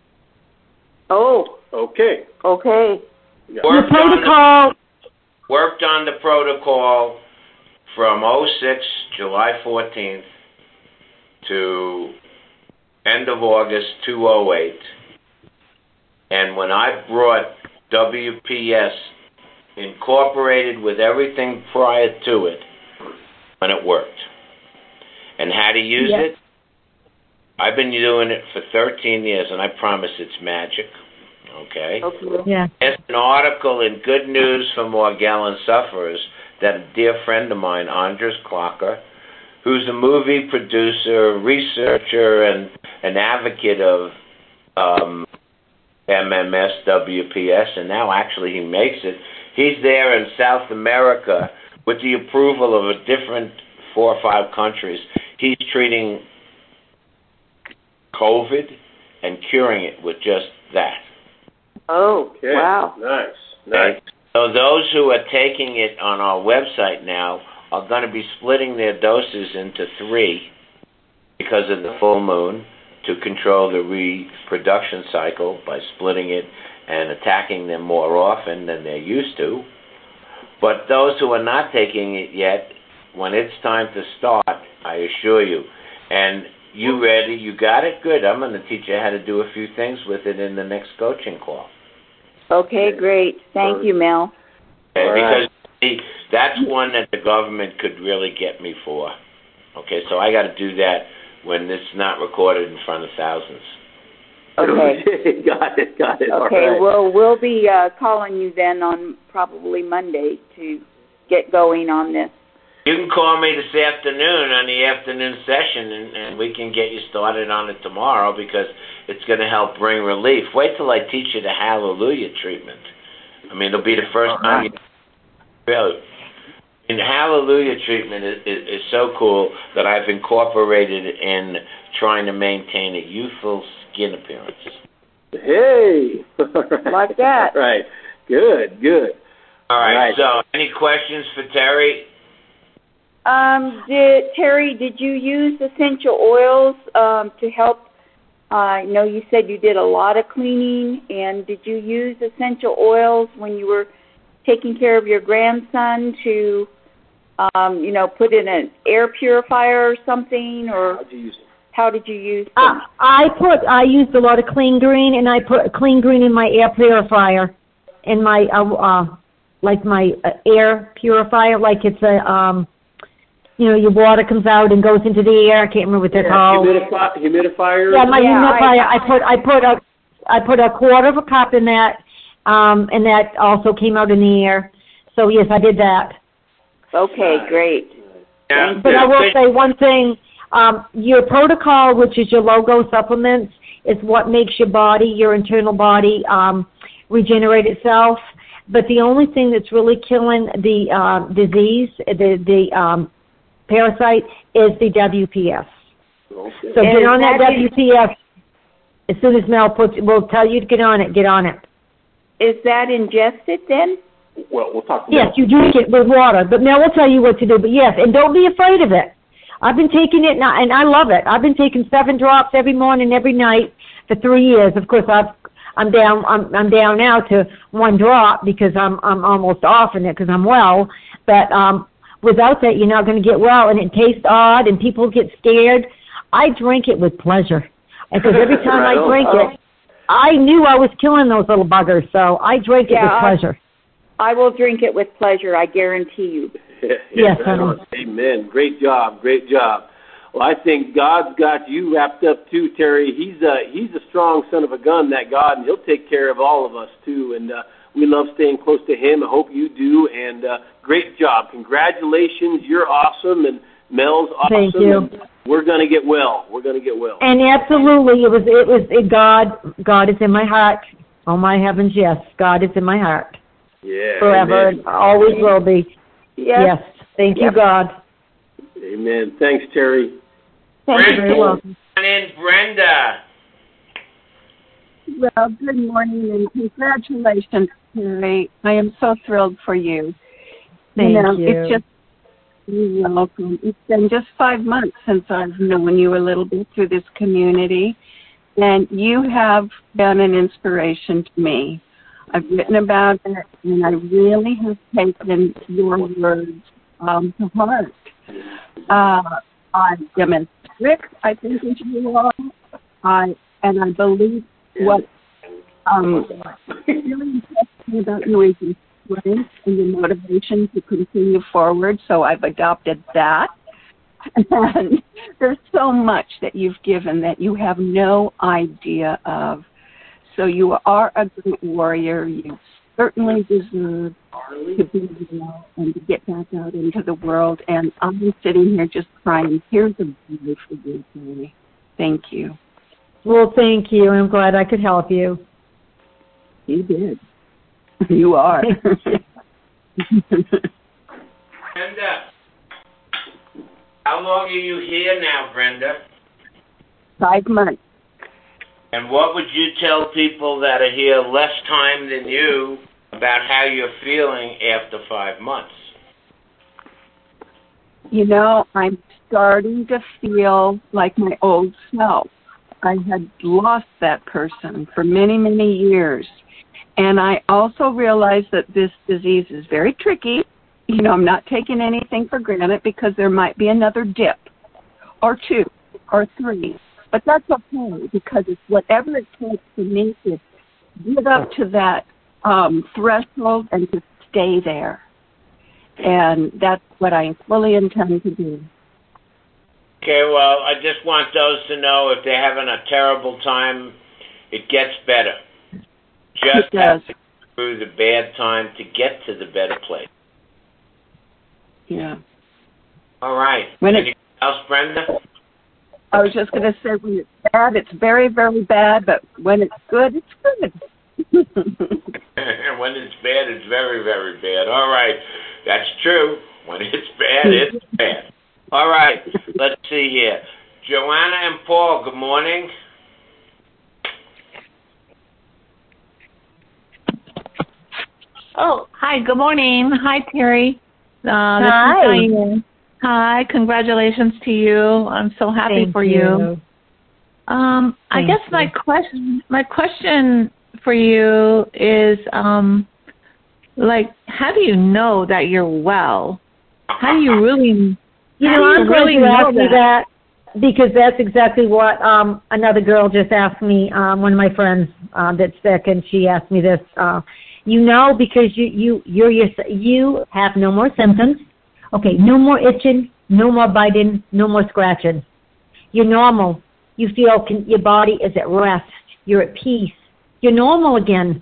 Oh. Okay. Okay. The protocol. Worked on the protocol from 06, July 14th, to end of August 2008. And when I brought WPS incorporated with everything prior to it, when it worked. And how to use it, I've been doing it for 13 years, and I promise it's magic. Okay? Yeah. There's an article in Good News for Morgellon Sufferers that a dear friend of mine, Andres Clocker, who's a movie producer, researcher, and an advocate of MMS, WPS, and now actually he makes it. He's there in South America with the approval of a different 4 or 5 countries. He's treating COVID and curing it with just that. Oh, okay. Wow. Nice. So those who are taking it on our website now are going to be splitting their doses into 3 because of the full moon to control the reproduction cycle by splitting it and attacking them more often than they're used to. But those who are not taking it yet, when it's time to start, I assure you, and you ready, you got it? Good. I'm going to teach you how to do a few things with it in the next coaching call. Okay, great. Thank you, Mel. Okay, because that's one that the government could really get me for. Okay, so I got to do that when it's not recorded in front of thousands. Okay. Got it. Okay, Right. well, we'll be calling you then on probably Monday to get going on this. You can call me this afternoon on the afternoon session, and we can get you started on it tomorrow because it's going to help bring relief. Wait till I teach you the Hallelujah treatment. I mean, it'll be the first time you really. And Hallelujah treatment is so cool that I've incorporated it in trying to maintain a youthful skin appearance. Hey! Like that. Right. Good. All right, so any questions for Terry? Terry, did you use essential oils to help? I know you said you did a lot of cleaning, and did you use essential oils when you were taking care of your grandson to, put in an air purifier or something, or how did you use them? I used a lot of clean green, and I put clean green in my air purifier, in my my air purifier, like it's a your water comes out and goes into the air. I can't remember what they're called. Humidifier. Yeah, my humidifier. I put a quarter of a cup in that, and that also came out in the air. So yes, I did that. Okay, great. Yeah, but I will say one thing. Your protocol, which is your logo supplements, is what makes your body, your internal body, regenerate itself. But the only thing that's really killing the disease, the parasite, is the WPS. Okay. So get on that WPS as soon as Mel will tell you to get on it. Is that ingested then? Well, we'll talk. Yes, you drink it with water, but Mel will tell you what to do. But yes, and don't be afraid of it. I've been taking it now, and I love it. I've been taking 7 drops every morning, every night for 3 years. Of course, I'm down now to 1 drop because I'm almost off in it because I'm well. But without that, you're not going to get well, and it tastes odd, and people get scared. I drink it with pleasure because every time I drink it, I knew I was killing those little buggers, so I drink it with pleasure. I will drink it with pleasure, I guarantee you. Yes, amen. Great job. Well, I think God's got you wrapped up too, Terry. He's a strong son of a gun, that God, and He'll take care of all of us too. And we love staying close to Him. I hope you do. And great job. Congratulations. You're awesome, and Mel's awesome. Thank you. And we're gonna get well. And absolutely, it was God is in my heart. Oh my heavens, yes, God is in my heart. Yeah. Forever, amen. And always will be. Yes. Thank you, God. Amen. Thanks, Terry. Thank you very much. And Brenda. Well, good morning and congratulations, Terry. I am so thrilled for you. Thank you. It's just, you're welcome. It's been just 5 months since I've known you a little bit through this community, and you have been an inspiration to me. I've written about it, and I really have taken your words to heart. I am as strict, I think, as you are. I believe what really impressed me about you is your strength and your motivation to continue forward, so I've adopted that. And there's so much that you've given that you have no idea of. So you are a great warrior. You certainly deserve to be well and to get back out into the world. And I'm sitting here just crying. Here's a beauty for you, Terry. Thank you. Well, thank you. I'm glad I could help you. You did. You are. Brenda, how long are you here now, Brenda? 5 months. And what would you tell people that are here less time than you about how you're feeling after 5 months? You know, I'm starting to feel like my old self. I had lost that person for many, many years. And I also realized that this disease is very tricky. You know, I'm not taking anything for granted because there might be another dip or 2 or 3. But that's okay because it's whatever it takes for me to get up to that threshold and to stay there. And that's what I fully intend to do. Okay, well, I just want those to know if they're having a terrible time, it gets better. Just have to go through the bad time to get to the better place. Yeah. All right. Anything else, Brenda? I was just going to say when it's bad, it's very, very bad, but when it's good, it's good. And when it's bad, it's very, very bad. All right. That's true. When it's bad, it's bad. All right. Let's see here. Joanna and Paul, good morning. Oh, hi. Good morning. Hi, Terry. Hi. Hi. Congratulations to you. I'm so happy Thank for you. I guess my question for you is, like, how do you know that you're well? How do you really? I'm glad you asked me that because that's exactly what another girl just asked me. One of my friends that's sick, and she asked me this. Because you have no more symptoms. Okay, no more itching, no more biting, no more scratching. You're normal. You feel your body is at rest. You're at peace. You're normal again.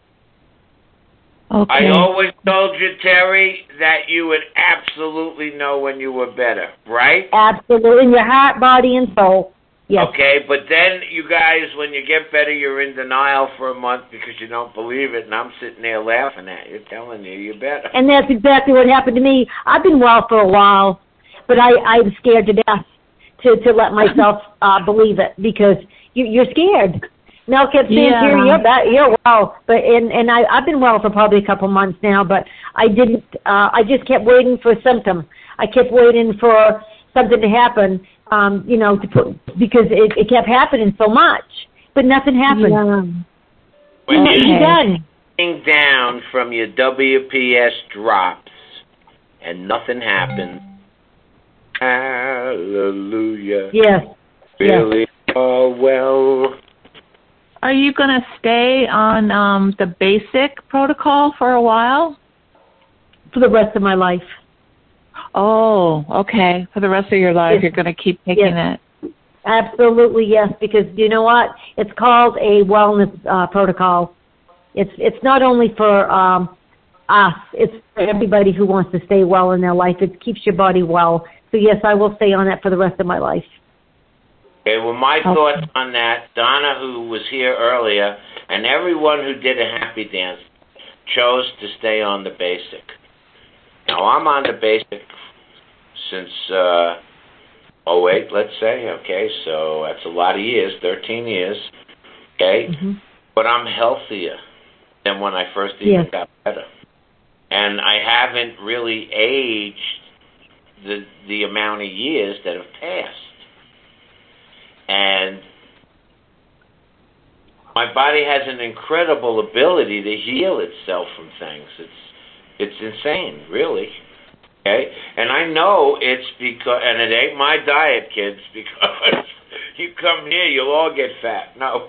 Okay. I always told you, Terry, that you would absolutely know when you were better, right? Absolutely, in your heart, body, and soul. Yes. Okay, but then you guys, when you get better, you're in denial for a month because you don't believe it, and I'm sitting there laughing at you, telling you you're better. And that's exactly what happened to me. I've been well for a while, but I'm scared to death to let myself believe it because you're scared. Mel kept saying, "Here, you're well," but and I've been well for probably a couple months now, but I didn't. I just kept waiting for a symptom. I kept waiting for something to happen. Because it kept happening so much, but nothing happened. Yeah. When you're sitting down from your WPS drops and nothing happens, hallelujah. Yes. Really all well. Are you going to stay on the basic protocol for a while? For the rest of my life. Oh, okay. For the rest of your life, you're going to keep taking it. Absolutely, yes. Because you know what? It's called a wellness protocol. It's not only for us. It's for everybody who wants to stay well in their life. It keeps your body well. So yes, I will stay on that for the rest of my life. Okay. Well, my thoughts on that, Donna, who was here earlier, and everyone who did a happy dance chose to stay on the basic. Now, I'm on the basic since 08, let's say, okay, so that's a lot of years, 13 years, okay, but I'm healthier than when I first even got better. And I haven't really aged the amount of years that have passed. And my body has an incredible ability to heal itself from things. It's insane, really. Okay? And I know it's because, and it ain't my diet, kids, because you come here, you'll all get fat. No.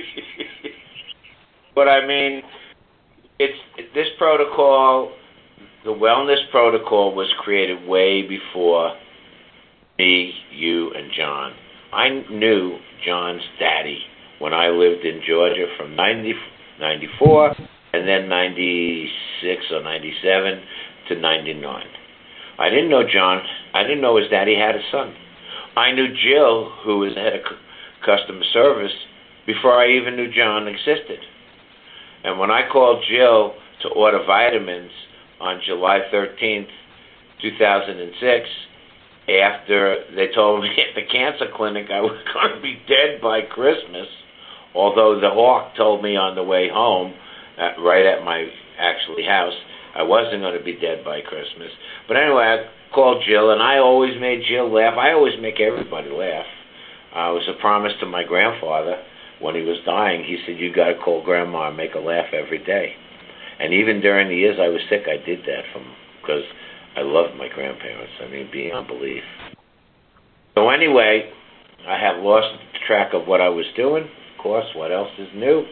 But I mean, this protocol, the wellness protocol was created way before me, you, and John. I knew John's daddy when I lived in Georgia from 94 and then 96 or 97 to 99. I didn't know John. I didn't know his daddy had a son. I knew Jill, who was the head of customer service, before I even knew John existed. And when I called Jill to order vitamins on July 13th, 2006, after they told me at the cancer clinic I was going to be dead by Christmas, although the hawk told me on the way home, right at my actually house, I wasn't going to be dead by Christmas. But anyway, I called Jill, and I always made Jill laugh. I always make everybody laugh. It was a promise to my grandfather when he was dying. He said, you got to call Grandma and make her laugh every day. And even during the years I was sick, I did that because I loved my grandparents. I mean, beyond belief. So anyway, I have lost track of what I was doing. Of course, what else is new?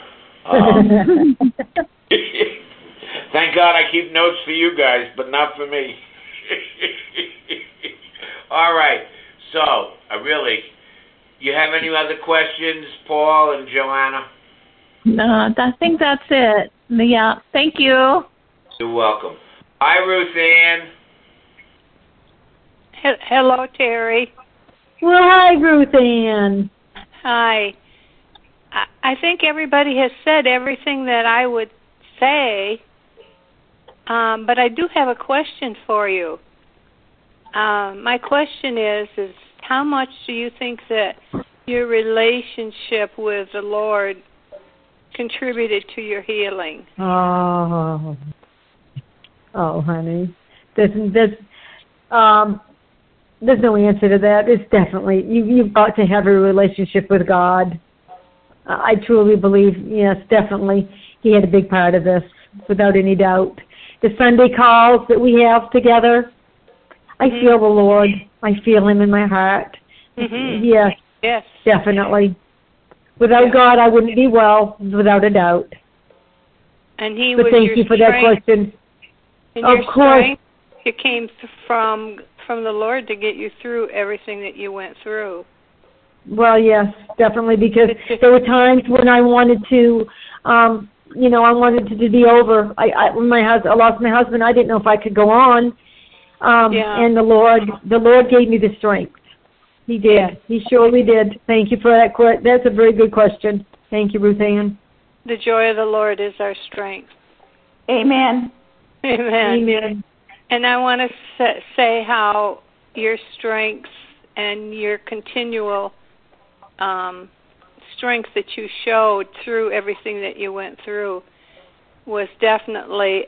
Thank God I keep notes for you guys, but not for me. All right. So, you have any other questions, Paul and Joanna? No, I think that's it. Yeah, thank you. You're welcome. Hi, Ruth Ann. Hello, Terry. Well, hi, Ruth Ann. Hi. I think everybody has said everything that I would say, but I do have a question for you. My question is how much do you think that your relationship with the Lord contributed to your healing? Oh, honey, there's no answer to that. It's definitely you've got to have a relationship with God. I truly believe, yes, definitely, He had a big part of this, without any doubt. The Sunday calls that we have together, I feel the Lord. I feel Him in my heart. Yes, definitely. Without God, I wouldn't be well, without a doubt. And He but was thank your you for that question. And of your course. Strength, it came from the Lord to get you through everything that you went through. Well, yes, definitely, because there were times when I wanted to, I wanted it to be over. When I lost my husband, I didn't know if I could go on. And the Lord gave me the strength. He did. Yeah. He surely did. Thank you for that. That's a very good question. Thank you, Ruth Ann. The joy of the Lord is our strength. Amen. Amen. Amen. And I want to say how your strength and your continual strength that you showed through everything that you went through was definitely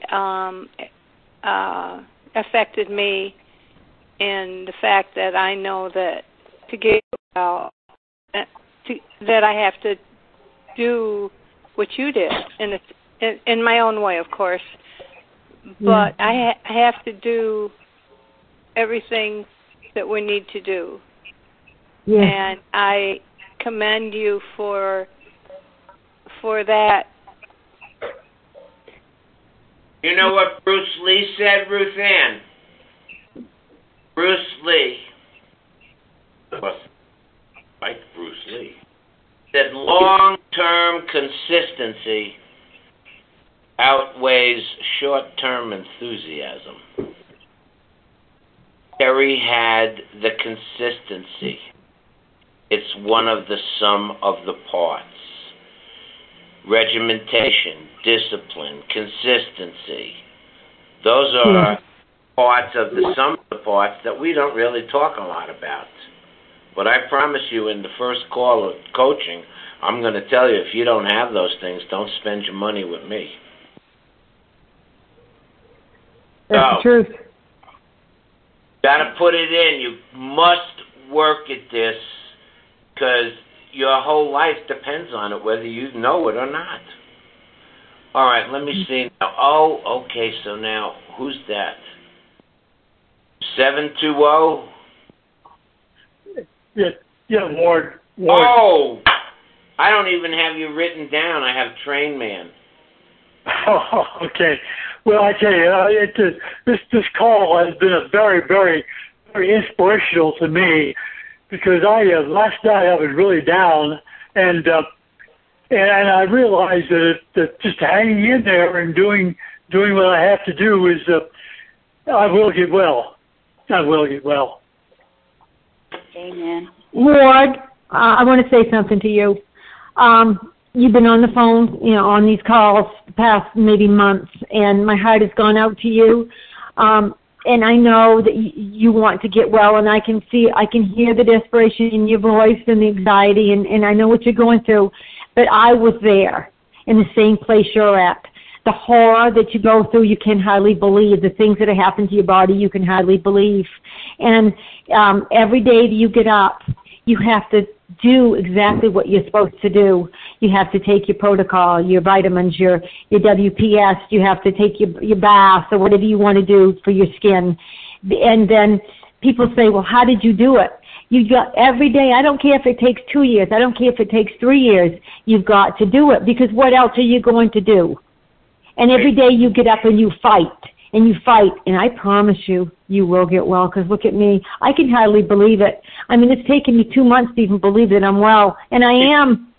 affected me in the fact that I know that to get well, that I have to do what you did in my own way, of course. But I have to do everything that we need to do. Yeah. And I commend you for that. You know what Bruce Lee said, Ruth Ann? Bruce Lee, like Bruce Lee, said long-term consistency outweighs short-term enthusiasm. Terry had the consistency. It's one of the sum of the parts. Regimentation, discipline, consistency. Those are parts of the sum of the parts that we don't really talk a lot about. But I promise you in the first call of coaching, I'm going to tell you, if you don't have those things, don't spend your money with me. That's the truth. Got to put it in. You must work at this because your whole life depends on it, whether you know it or not. All right, let me see now. Oh, okay, so now, who's that? 720? Yeah, Ward. Oh, I don't even have you written down. I have Train Man. Oh, okay. Well, I tell you, this call has been a very, very, very inspirational to me because last night I was really down and I realized that just hanging in there and doing what I have to do is I will get well. I will get well. Amen. Ward, I want to say something to you. you've been on the phone, on these calls the past maybe months, and my heart has gone out to you. And I know that you want to get well, and I can hear the desperation in your voice and the anxiety, and I know what you're going through. But I was there in the same place you're at. The horror that you go through, you can hardly believe. The things that have happened to your body, you can hardly believe. And every day that you get up, you have to do exactly what you're supposed to do. You have to take your protocol, your vitamins, your WPS. You have to take your bath or whatever you want to do for your skin. And then people say, well, how did you do it? You got every day. I don't care if it takes 2 years. I don't care if it takes 3 years. You've got to do it, because what else are you going to do? And every day you get up and you fight. And I promise you, you will get well, because look at me. I can hardly believe it. I mean, it's taken me 2 months to even believe that I'm well, and I am.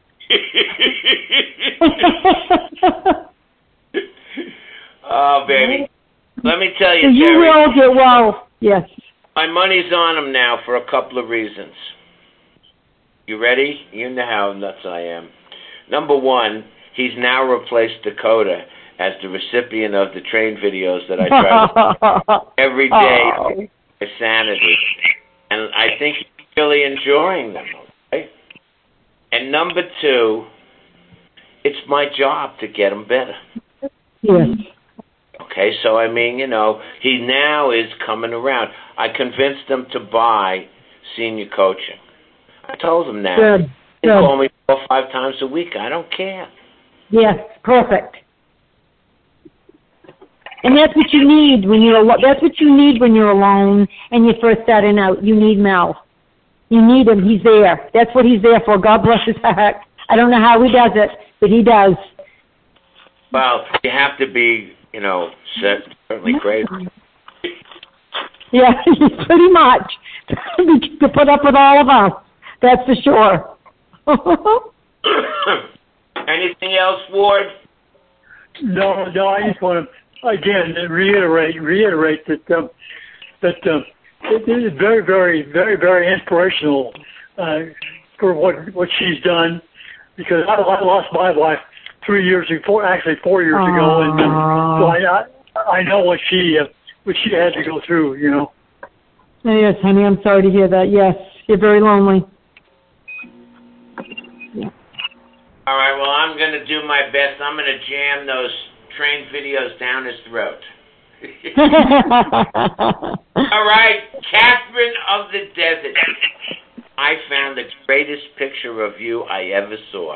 Oh, baby. Let me tell you, so you Terry, will get well, yes. My money's on him now for a couple of reasons. You ready? You know how nuts I am. Number one, he's now replaced Dakota as the recipient of the train videos that I try to every day for sanity. And I think he's really enjoying them, okay? And number two, it's my job to get him better. Yes. Okay, so I mean, he now is coming around. I convinced him to buy senior coaching. I told him now. Good. He can call me 4 or 5 times a week. I don't care. Yes, perfect. And that's what you need when you're alone and you're first starting out. You need Mel. You need him. He's there. That's what he's there for. God bless his heart. I don't know how he does it, but he does. Well, you have to be, certainly crazy. Yeah, pretty much. To put up with all of us. That's for sure. Anything else, Ward? No, I just want to, again, reiterate that it is very, very, very, very inspirational for what she's done, because I lost my wife 3 years before, actually 4 years ago, and so I know what she had to go through, Yes, honey, I'm sorry to hear that. Yes, you're very lonely. Yeah. All right, well, I'm going to do my best. I'm going to jam those train videos down his throat. All right, Catherine of the Desert. I found the greatest picture of you I ever saw.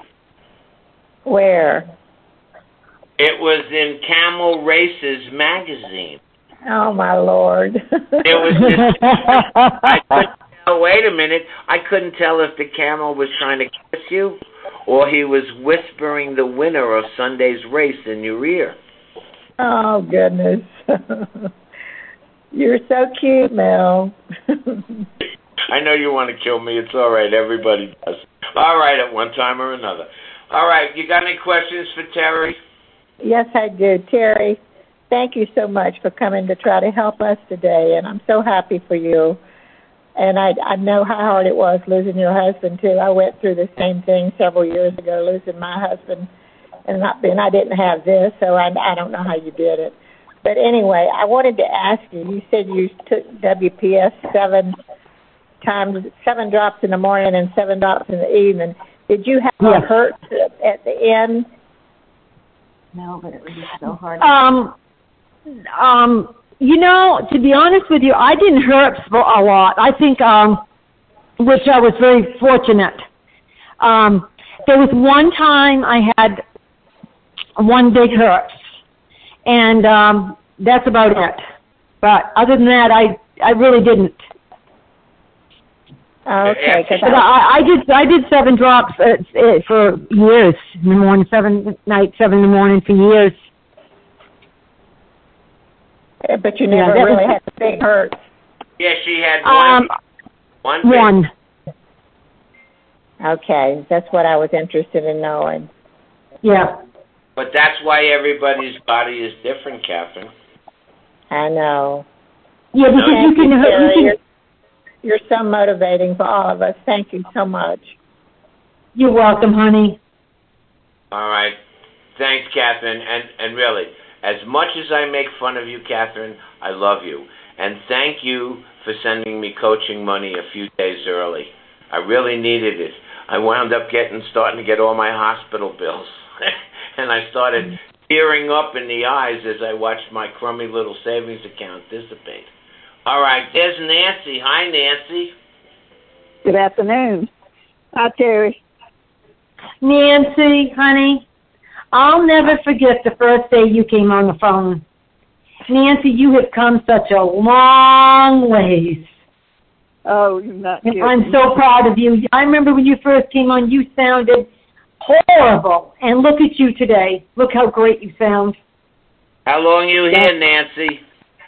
Where? It was in Camel Races magazine. Oh, my Lord. It was this, I couldn't tell, wait a minute, I couldn't tell if the camel was trying to kiss you or he was whispering the winner of Sunday's race in your ear. Oh, goodness. You're so cute, Mel. I know you want to kill me. It's all right. Everybody does. All right, at one time or another. All right, you got any questions for Terry? Yes, I do. Terry, thank you so much for coming to try to help us today, and I'm so happy for you. And I know how hard it was losing your husband, too. I went through the same thing several years ago, losing my husband. And I didn't have this, so I don't know how you did it. But anyway, I wanted to ask you, you said you took WPS 7 drops in the morning and 7 drops in the evening. Did you have a hurt at the end? No, but it was so hard. To be honest with you, I didn't hurt a lot. I think, which I was very fortunate. There was one time I had one big hurt, and that's about it. But other than that, I really didn't. Okay, but I did 7 drops for years in the morning, 7 at night, 7 in the morning for years. But you never really had the big hurt. Yeah, she had one. Okay, that's what I was interested in knowing. Yeah. But that's why everybody's body is different, Catherine. I know. Yeah, because you're so motivating for all of us. Thank you so much. You're welcome, honey. All right. Thanks, Catherine. And really, as much as I make fun of you, Catherine, I love you. And thank you for sending me coaching money a few days early. I really needed it. I wound up starting to get all my hospital bills. And I started tearing up in the eyes as I watched my crummy little savings account dissipate. All right, there's Nancy. Hi, Nancy. Good afternoon. Hi, Terry. Nancy, honey, I'll never forget the first day you came on the phone. Nancy, you have come such a long ways. Oh, you're not kidding. I'm so proud of you. I remember when you first came on, you sounded horrible. And look at you today. Look how great you sound. How long are you here, Nancy?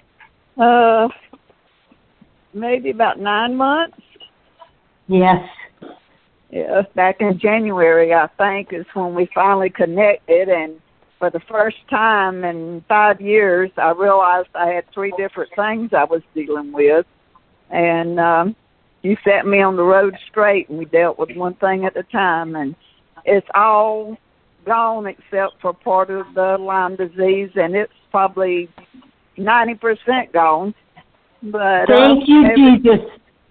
Maybe about 9 months. Yes. Yeah, back in January, I think, is when we finally connected. And for the first time in 5 years, I realized I had 3 different things I was dealing with. And you set me on the road straight, and we dealt with one thing at a time. And it's all gone except for part of the Lyme disease, and it's probably 90% gone. But thank you, Jesus.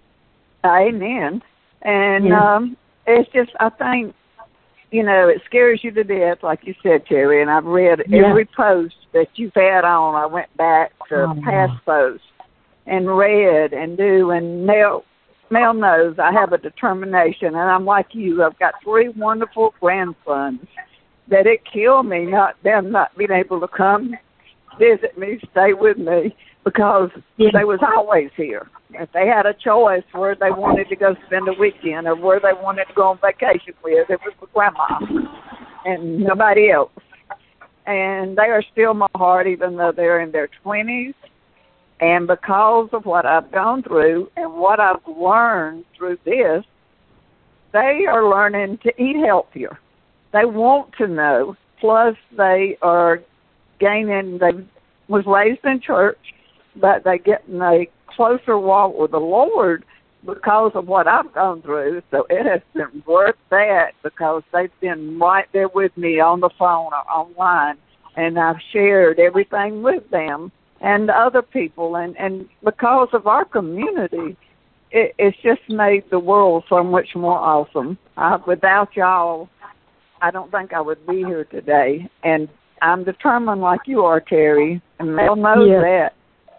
Amen. And it's just, I think, it scares you to death, like you said, Terry. And I've read every post that you've had on. I went back to past posts and read and do. And Mel knows I have a determination, and I'm like you. I've got 3 wonderful grandsons that it killed me them not being able to come visit me, stay with me, because they was always here. If they had a choice where they wanted to go spend a weekend or where they wanted to go on vacation with, it was with Grandma and nobody else. And they are still my heart, even though they're in their 20s. And because of what I've gone through and what I've learned through this, they are learning to eat healthier. They want to know. Plus, they are gaining. They was raised in church, but they getting a closer walk with the Lord because of what I've gone through. So it has been worth that, because they've been right there with me on the phone or online, and I've shared everything with them and other people. And because of our community, it's just made the world so much more awesome. Without y'all, I don't think I would be here today. And I'm determined like you are, Terry, and Mel knows that.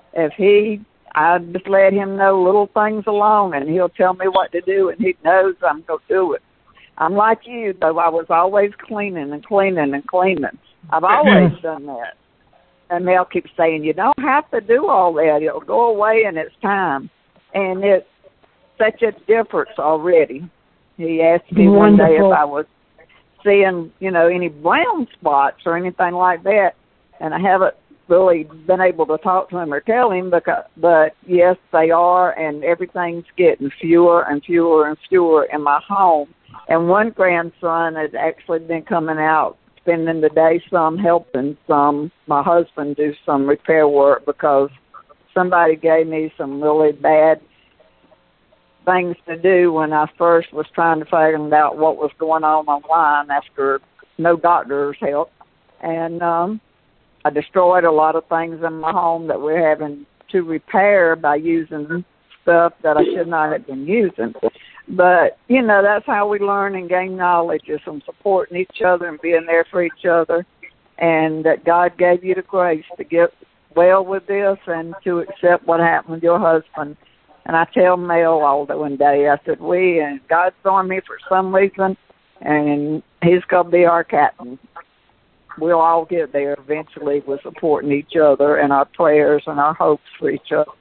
I just let him know little things along, and he'll tell me what to do, and he knows I'm going to do it. I'm like you, though. I was always cleaning and cleaning and cleaning. I've always done that. And Mel keeps saying, you don't have to do all that. It'll go away in its time. And it's such a difference already. He asked me one day if I was seeing, any brown spots or anything like that, and I haven't really been able to talk to him or tell him, but yes, they are, and everything's getting fewer and fewer and fewer in my home. And one grandson has actually been coming out, spending the day some, helping some, my husband do some repair work, because somebody gave me some really bad things to do when I first was trying to figure out what was going on online after no doctor's help. And I destroyed a lot of things in my home that we're having to repair by using stuff that I should not have been using. But, that's how we learn and gain knowledge, is from supporting each other and being there for each other, and that God gave you the grace to get well with this and to accept what happened with your husband. And I tell Mel all the one day, I said, and God's on me for some reason, and he's going to be our captain. We'll all get there eventually with supporting each other and our prayers and our hopes for each other.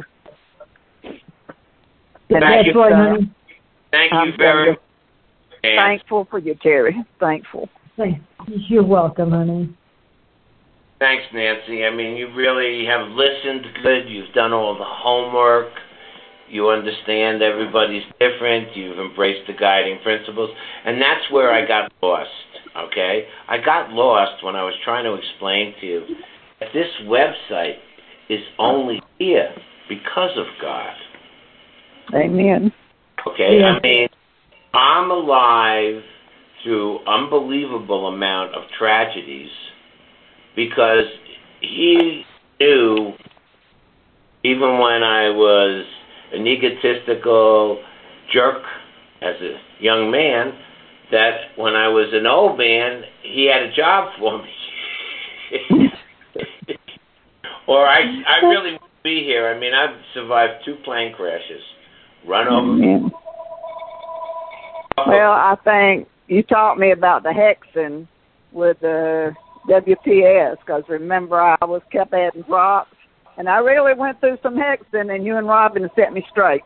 Thank you very much. Thankful for you, Terry. Thankful. You're welcome, honey. Thanks, Nancy. I mean, you really have listened good. You've done all the homework. You understand everybody's different. You've embraced the guiding principles. And that's where I got lost, okay? I got lost when I was trying to explain to you that this website is only here because of God. Amen. Okay? Yeah. I mean, I'm alive through unbelievable amount of tragedies because he knew, even when I was an egotistical jerk as a young man, that when I was an old man, he had a job for me. Or I really wouldn't be here. I mean, I've survived 2 plane crashes, run over. Well, I think you taught me about the hexing with the WPS, because remember I was kept adding drops, and I really went through some hexing, and you and Robin set me straight.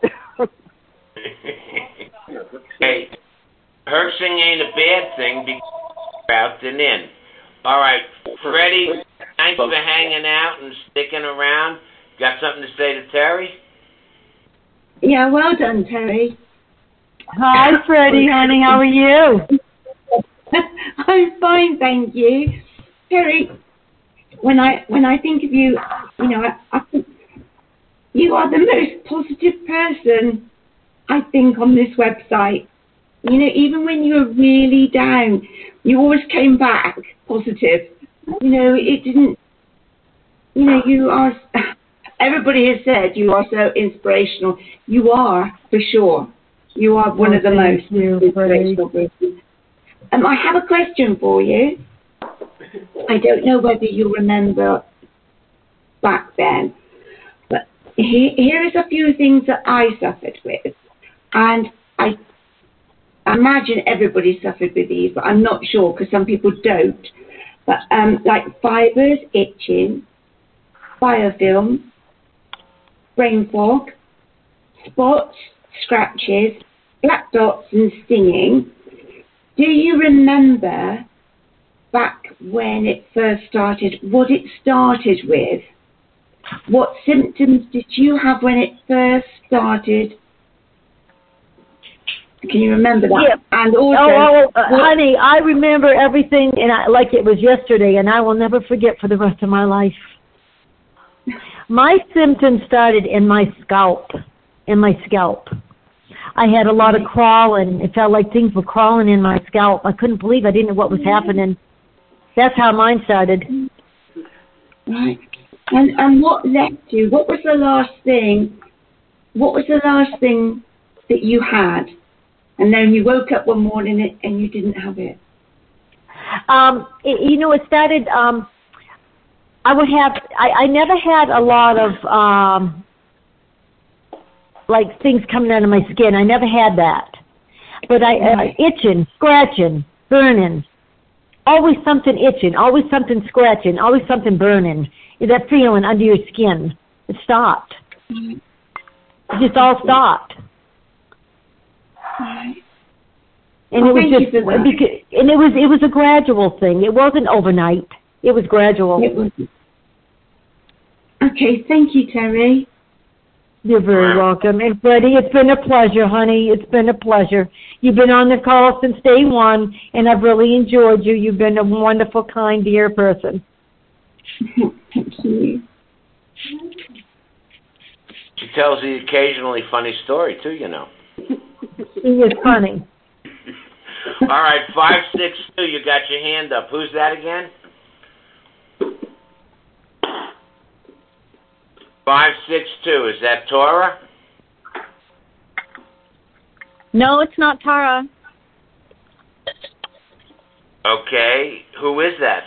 Hey, hexing ain't a bad thing because you're out and in. All right, Freddie, thanks for hanging out and sticking around. Got something to say to Terry? Yeah, well done, Terry. Hi, Freddie, honey. How are you? I'm fine, thank you. Terry, when I think of you, you know, I think you are the most positive person, I think, on this website. You know, even when you were really down, you always came back positive. You know, it didn't, you know, you are, everybody has said you are so inspirational. You are, for sure. You are one of the most inspirational persons. I have a question for you. I don't know whether you remember back then, but here is a few things that I suffered with. And I imagine everybody suffered with these, but I'm not sure because some people don't. But like fibers, itching, biofilm, brain fog, spots, scratches, black dots and stinging. Do you remember back when it first started, what it started with? What symptoms did you have when it first started? Can you remember that? Yeah. And also, honey, I remember everything like it was yesterday, and I will never forget for the rest of my life. My symptoms started in my scalp. I had a lot of crawling. It felt like things were crawling in my scalp. I couldn't believe I didn't know what was happening. That's how mine started. Right. And what led you? What was the last thing? What was the last thing that you had? And then you woke up one morning and you didn't have it. You know, it started. I never had a lot of like things coming out of my skin. I never had that. But itching, scratching, burning. Always something itching, always something scratching, always something burning. That feeling under your skin. It stopped. It just all stopped. And it was it was a gradual thing. It wasn't overnight. It was gradual. Okay, thank you, Terry. You're very welcome. And Freddie, it's been a pleasure, honey. It's been a pleasure. You've been on the call since day one, and I've really enjoyed you. You've been a wonderful, kind, dear person. Thank you. She tells the occasionally funny story, too, you know. He is funny. All right, 562, you got your hand up. Who's that again? 562, is that Tora? No, it's not Tara. Okay, who is that?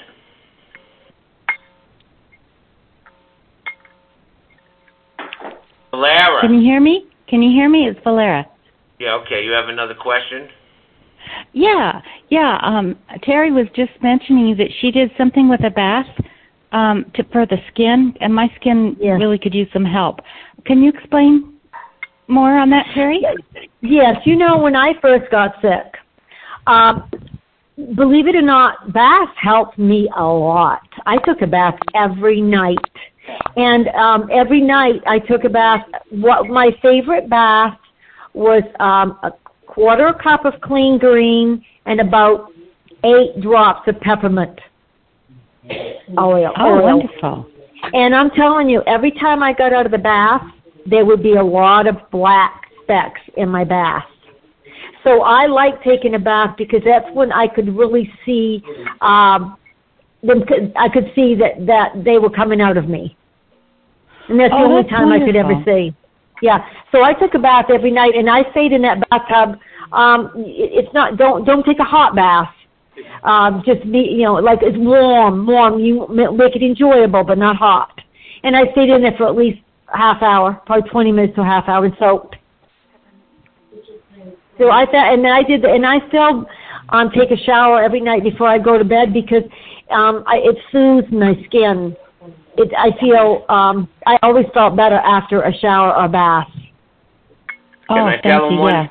Valera. Can you hear me? It's Valera. Yeah, okay, you have another question? Yeah. Terry was just mentioning that she did something with a bath for the skin, and my skin really could use some help. Can you explain more on that, Terry? Yes. You know, when I first got sick, believe it or not, baths helped me a lot. I took a bath every night. And every night I took a bath. What my favorite bath was a quarter cup of clean green and about 8 drops of peppermint oil. Oh, wonderful. And I'm telling you, every time I got out of the bath, there would be a lot of black specks in my bath. So I like taking a bath because that's when I could really see them. I could see that they were coming out of me, and that's the only time I could ever see. Yeah. So I took a bath every night, and I stayed in that bathtub. It's not. Don't take a hot bath. Just be, like it's warm. You make it enjoyable, but not hot. And I stayed in there for at least half hour, probably 20 minutes to a half hour, and soaked. So I thought, and then I did, and I still take a shower every night before I go to bed because it soothes my skin. I feel I always felt better after a shower or bath. Can I tell them one? Yeah.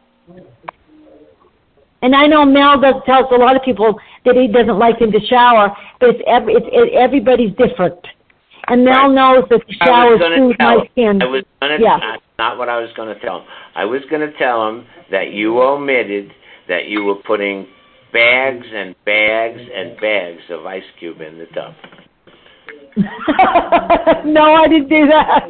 And I know Mel tells a lot of people that he doesn't like them to shower, but everybody's different. And Mel knows that the shower soothes my skin. That's not what I was going to tell him. I was going to tell him that you omitted that you were putting bags and bags and bags of Ice Cube in the tub. No, I didn't do that.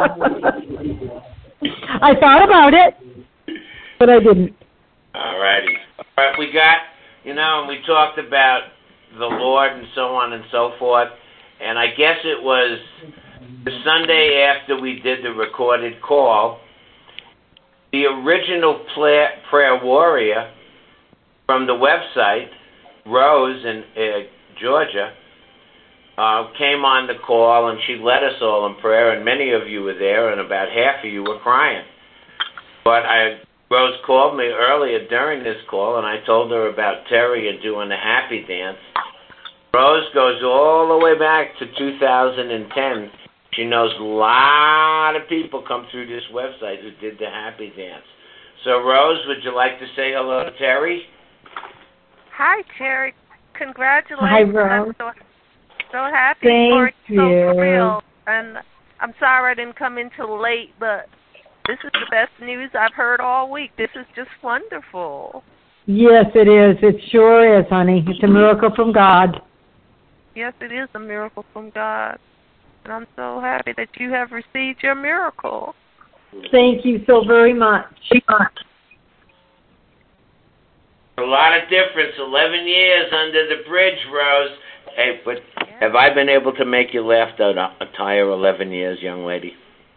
I thought about it, but I didn't. All righty. All right, we got, and we talked about the Lord and so on and so forth, and I guess it was the Sunday after we did the recorded call, the original prayer warrior from the website, Rose in Georgia, came on the call, and she led us all in prayer, and many of you were there, and about half of you were crying. But Rose called me earlier during this call, and I told her about Terry and doing the happy dance. Rose goes all the way back to 2010. She knows a lot of people come through this website who did the happy dance. So, Rose, would you like to say hello to Terry? Hi, Terry. Congratulations. Hi, Rose. I'm so happy Thank for you. you. So thrilled. And I'm sorry I didn't come in till late, but this is the best news I've heard all week. This is just wonderful. Yes, it is. It sure is, honey. It's a miracle from God. Yes, it is a miracle from God. And I'm so happy that you have received your miracle. Thank you so very much. A lot of difference. 11 years under the bridge, Rose. Hey, but have I been able to make you laugh that entire 11 years, young lady?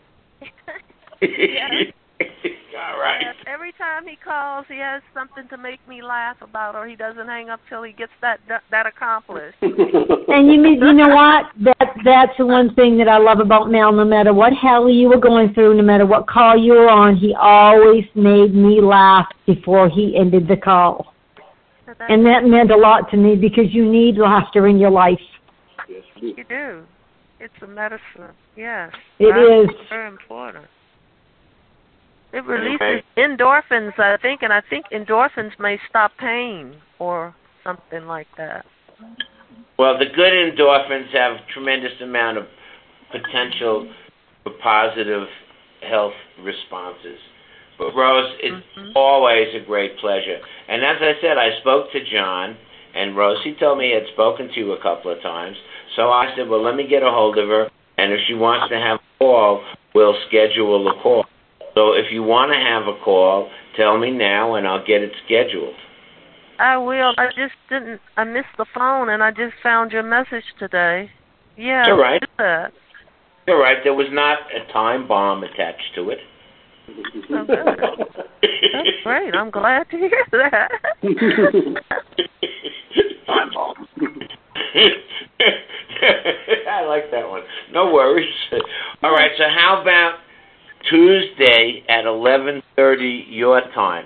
Yes. All right. Yes. Every time he calls, he has something to make me laugh about, or he doesn't hang up till he gets that accomplished. And you know what? That's the one thing that I love about Mel. No matter what hell you were going through, no matter what call you were on, he always made me laugh before he ended the call. And that meant a lot to me because you need laughter in your life. Yes, you do. It's a medicine. Yes. It is. Very important. It releases endorphins, I think, and I think endorphins may stop pain or something like that. Well, the good endorphins have a tremendous amount of potential for positive health responses. But, Rose, it's always a great pleasure. And as I said, I spoke to John, and Rose, he told me he had spoken to you a couple of times. So I said, well, let me get a hold of her, and if she wants to have a call, we'll schedule a call. So if you want to have a call, tell me now, and I'll get it scheduled. I will. I missed the phone, and I just found your message today. Yeah. All right. That. All right. There was not a time bomb attached to it. Oh, good. That's great. I'm glad to hear that. Time bomb. I like that one. No worries. All right. So how about Tuesday at 11:30 your time?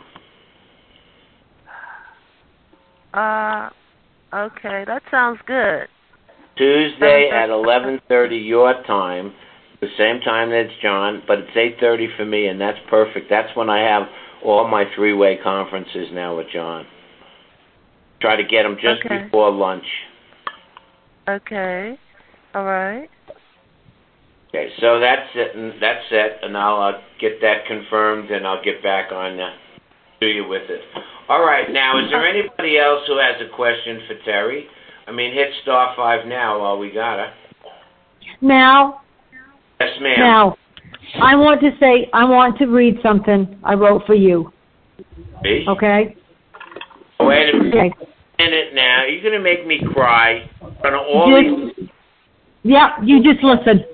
Okay, that sounds good. Tuesday at 11:30 your time, the same time as John, but it's 8:30 for me, and that's perfect. That's when I have all my three-way conferences now with John. Try to get them just before lunch. Okay. All right. Okay, so that's it, and I'll get that confirmed, and I'll get back on to you with it. All right, now, is there anybody else who has a question for Terry? I mean, hit *5 now while we got her. Now? Yes, ma'am. Now, I want to read something I wrote for you. See? Okay? Wait a minute. Okay. Now. You're going to make me cry in front of all these... Yeah, you just listen.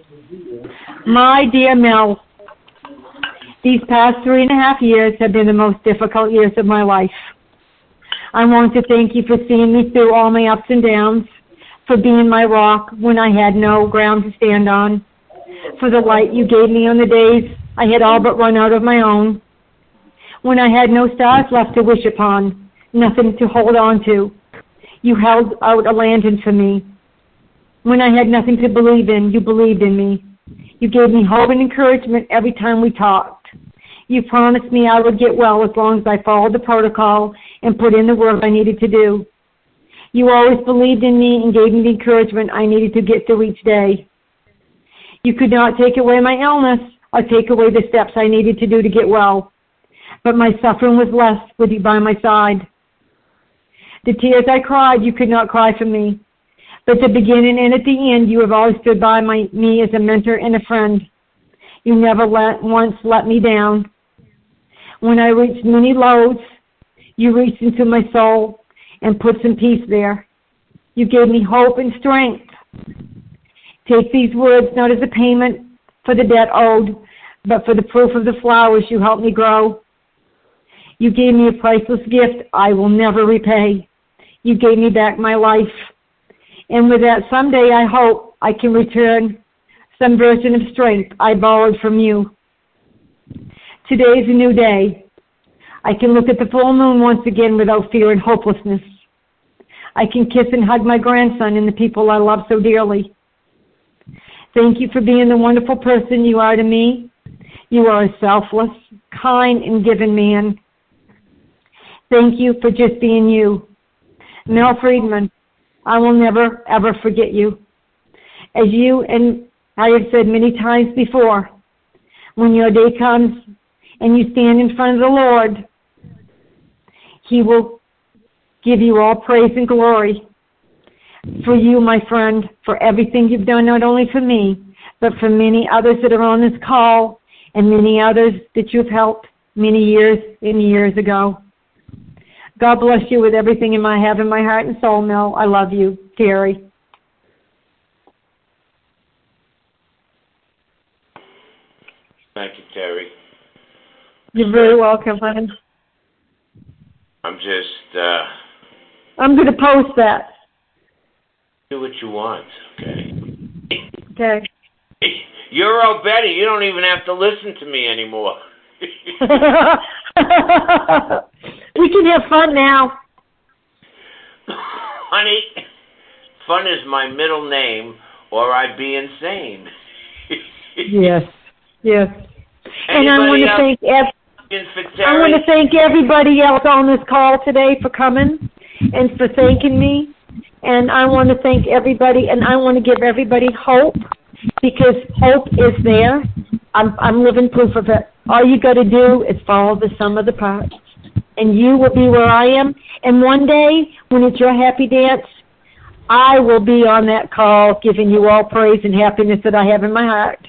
My dear Mel, these past 3.5 years have been the most difficult years of my life. I want to thank you for seeing me through all my ups and downs, for being my rock when I had no ground to stand on, for the light you gave me on the days I had all but run out of my own, when I had no stars left to wish upon, nothing to hold on to. You held out a lantern for me. When I had nothing to believe in, you believed in me. You gave me hope and encouragement every time we talked. You promised me I would get well as long as I followed the protocol and put in the work I needed to do. You always believed in me and gave me the encouragement I needed to get through each day. You could not take away my illness or take away the steps I needed to do to get well, but my suffering was less with you by my side. The tears I cried, you could not cry for me. But at the beginning and at the end, you have always stood by me as a mentor and a friend. You never once let me down. When I reached many lows, you reached into my soul and put some peace there. You gave me hope and strength. Take these words not as a payment for the debt owed, but for the proof of the flowers you helped me grow. You gave me a priceless gift I will never repay. You gave me back my life. And with that, someday I hope I can return some version of strength I borrowed from you. Today is a new day. I can look at the full moon once again without fear and hopelessness. I can kiss and hug my grandson and the people I love so dearly. Thank you for being the wonderful person you are to me. You are a selfless, kind, and giving man. Thank you for just being you. Mel Friedman, I will never, ever forget you. As you and I have said many times before, when your day comes and you stand in front of the Lord, He will give you all praise and glory for you, my friend, for everything you've done, not only for me, but for many others that are on this call and many others that you've helped many years and years ago. God bless you with everything I have in my heart and soul, Mel. I love you, Terry. Thank you, Terry. You're very welcome, honey. I'm just... I'm going to post that. Do what you want, okay? Okay. You're all better. You don't even have to listen to me anymore. We can have fun now. Honey, fun is my middle name, or I'd be insane. Yes, yes. And I want to thank everybody else on this call today for coming and for thanking me. And I want to thank everybody, and I want to give everybody hope, because hope is there. I'm living proof of it. All you got to do is follow the sum of the parts, and you will be where I am. And one day, when it's your happy dance, I will be on that call giving you all praise and happiness that I have in my heart.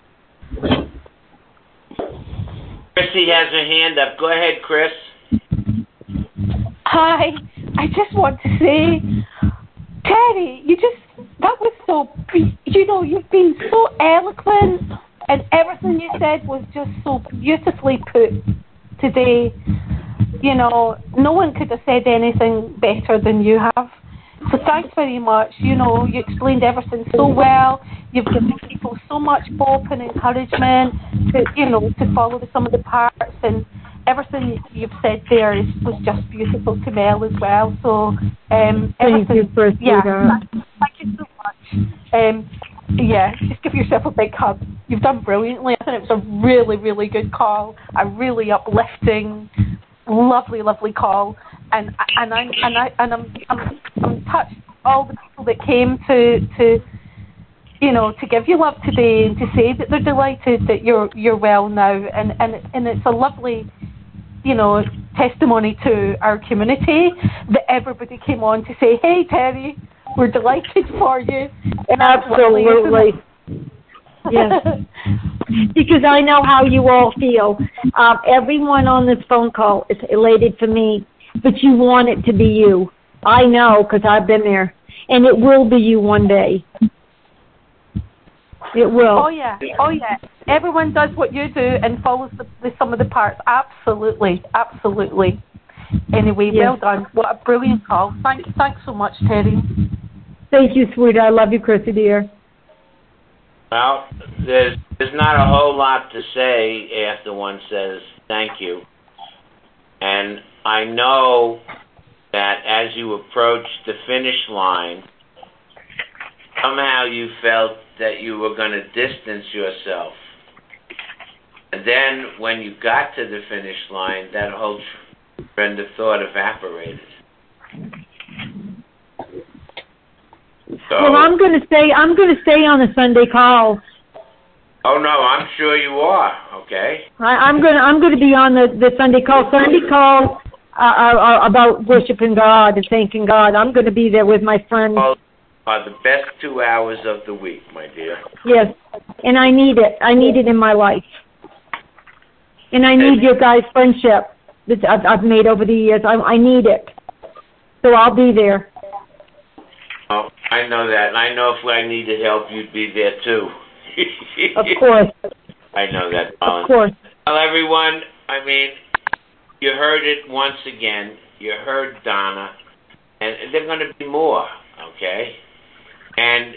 Chrissy has her hand up. Go ahead, Chris. Hi. I just want to say, Terry, that was so, you've been so eloquent, and everything you said was just so beautifully put today. No one could have said anything better than you have. So thanks very much. You explained everything so well. You've given people so much hope and encouragement to follow the sum of the parts, and everything you've said there was just beautiful to Mel as well. So thank you for thank you so much. Just give yourself a big hug. You've done brilliantly. I think it was a really, really good call. A really uplifting, lovely, lovely call. And I'm touched. All the people that came to give you love today and to say that they're delighted that you're well now, and it's a lovely testimony to our community that everybody came on to say, hey Terry, we're delighted for you. Absolutely. Yes. because I know how you all feel. Everyone on this phone call is elated for me, but you want it to be you. I know because I've been there, and it will be you one day. It will. Oh yeah. Everyone does what you do and follows the sum of the parts. Absolutely. Anyway, well done. What a brilliant call. Thanks so much, Terry. Thank you, sweetheart. I love you, Chrissy dear. Well, there's not a whole lot to say after one says thank you. And I know that as you approached the finish line, somehow you felt that you were going to distance yourself. And then when you got to the finish line, that whole trend of thought evaporated. So, well, I'm going to stay on the Sunday call. Oh no, I'm sure you are. Okay. I'm going to be on the Sunday call. Sunday calls are about worshiping God and thanking God. I'm going to be there with my friends. Are the best 2 hours of the week, my dear. Yes, and I need it. I need it in my life. And I need your guys' friendship that I've made over the years. I need it. So I'll be there. Oh, I know that. And I know if I needed help, you'd be there too. Of course. I know that, Colin. Of course. Well, everyone, I mean, you heard it once again. You heard Donna. And there are going to be more, okay? And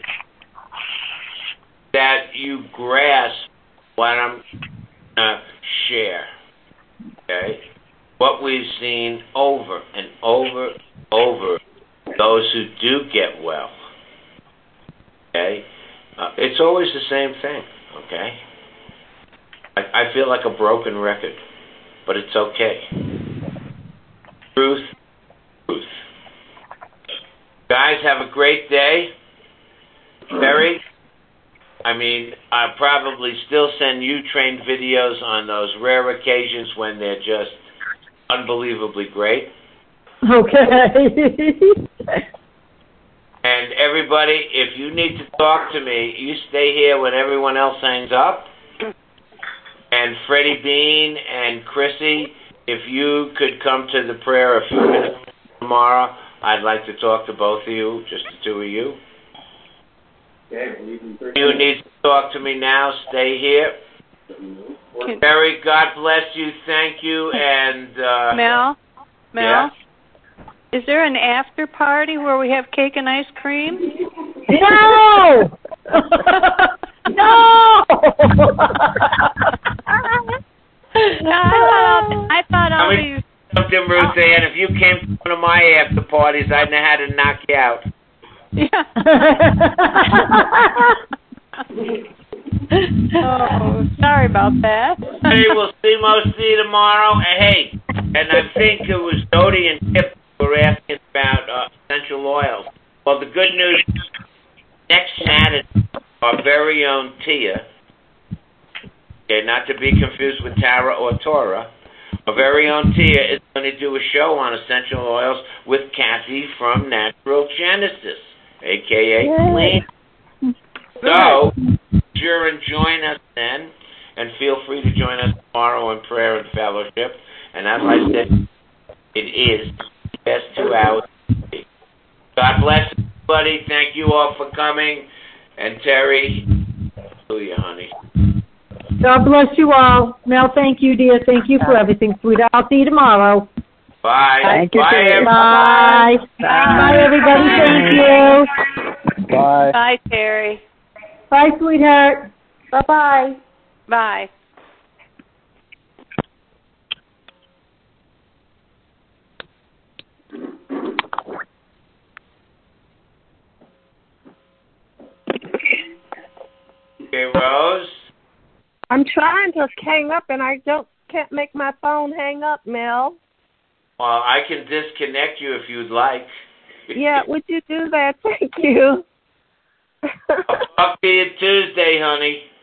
that you grasp what I'm going to share, okay? What we've seen over and over and over, those who do get well, okay? It's always the same thing, okay? I feel like a broken record, but it's okay. Truth. Guys, have a great day. Terry, I probably still send you trained videos on those rare occasions when they're just unbelievably great. Okay. And everybody, if you need to talk to me, you stay here when everyone else hangs up. And Freddie Bean and Chrissy, if you could come to the prayer a few minutes tomorrow, I'd like to talk to both of you, just the two of you. You need to talk to me now. Stay here. Barry, God bless you. Thank you. And Mel? Yeah? Is there an after party where we have cake and ice cream? No! No! I thought all these... Something, Ruth Ann, if you came to one of my after parties, I'd know how to knock you out. Yeah. Oh, sorry about that. Hey, we'll see most of you tomorrow. And hey, and I think it was Dodie and Tip who were asking about essential oils. Well, the good news is next Saturday, our very own Tia, okay, not to be confused with Tara or Tora, our very own Tia is going to do a show on essential oils with Kathy from Natural Genesis, a.k.a. Clean. So, sure and join us then, and feel free to join us tomorrow in prayer and fellowship. And as I said, it is the best 2 hours. God bless everybody. Thank you all for coming. And Terry, hallelujah, honey. God bless you all. Mel, thank you, dear. Thank you for everything, sweetheart. I'll see you tomorrow. Bye. Thank you, Bye, Terry. everybody. Bye. Bye, everybody. Thank you. Bye. Bye, Terry. Bye, sweetheart. Bye-bye. Bye. Okay, Rose. I'm trying to hang up, and I can't make my phone hang up, Mel. Well, I can disconnect you if you'd like. Yeah, would you do that? Thank you. I'll talk to you Tuesday, honey.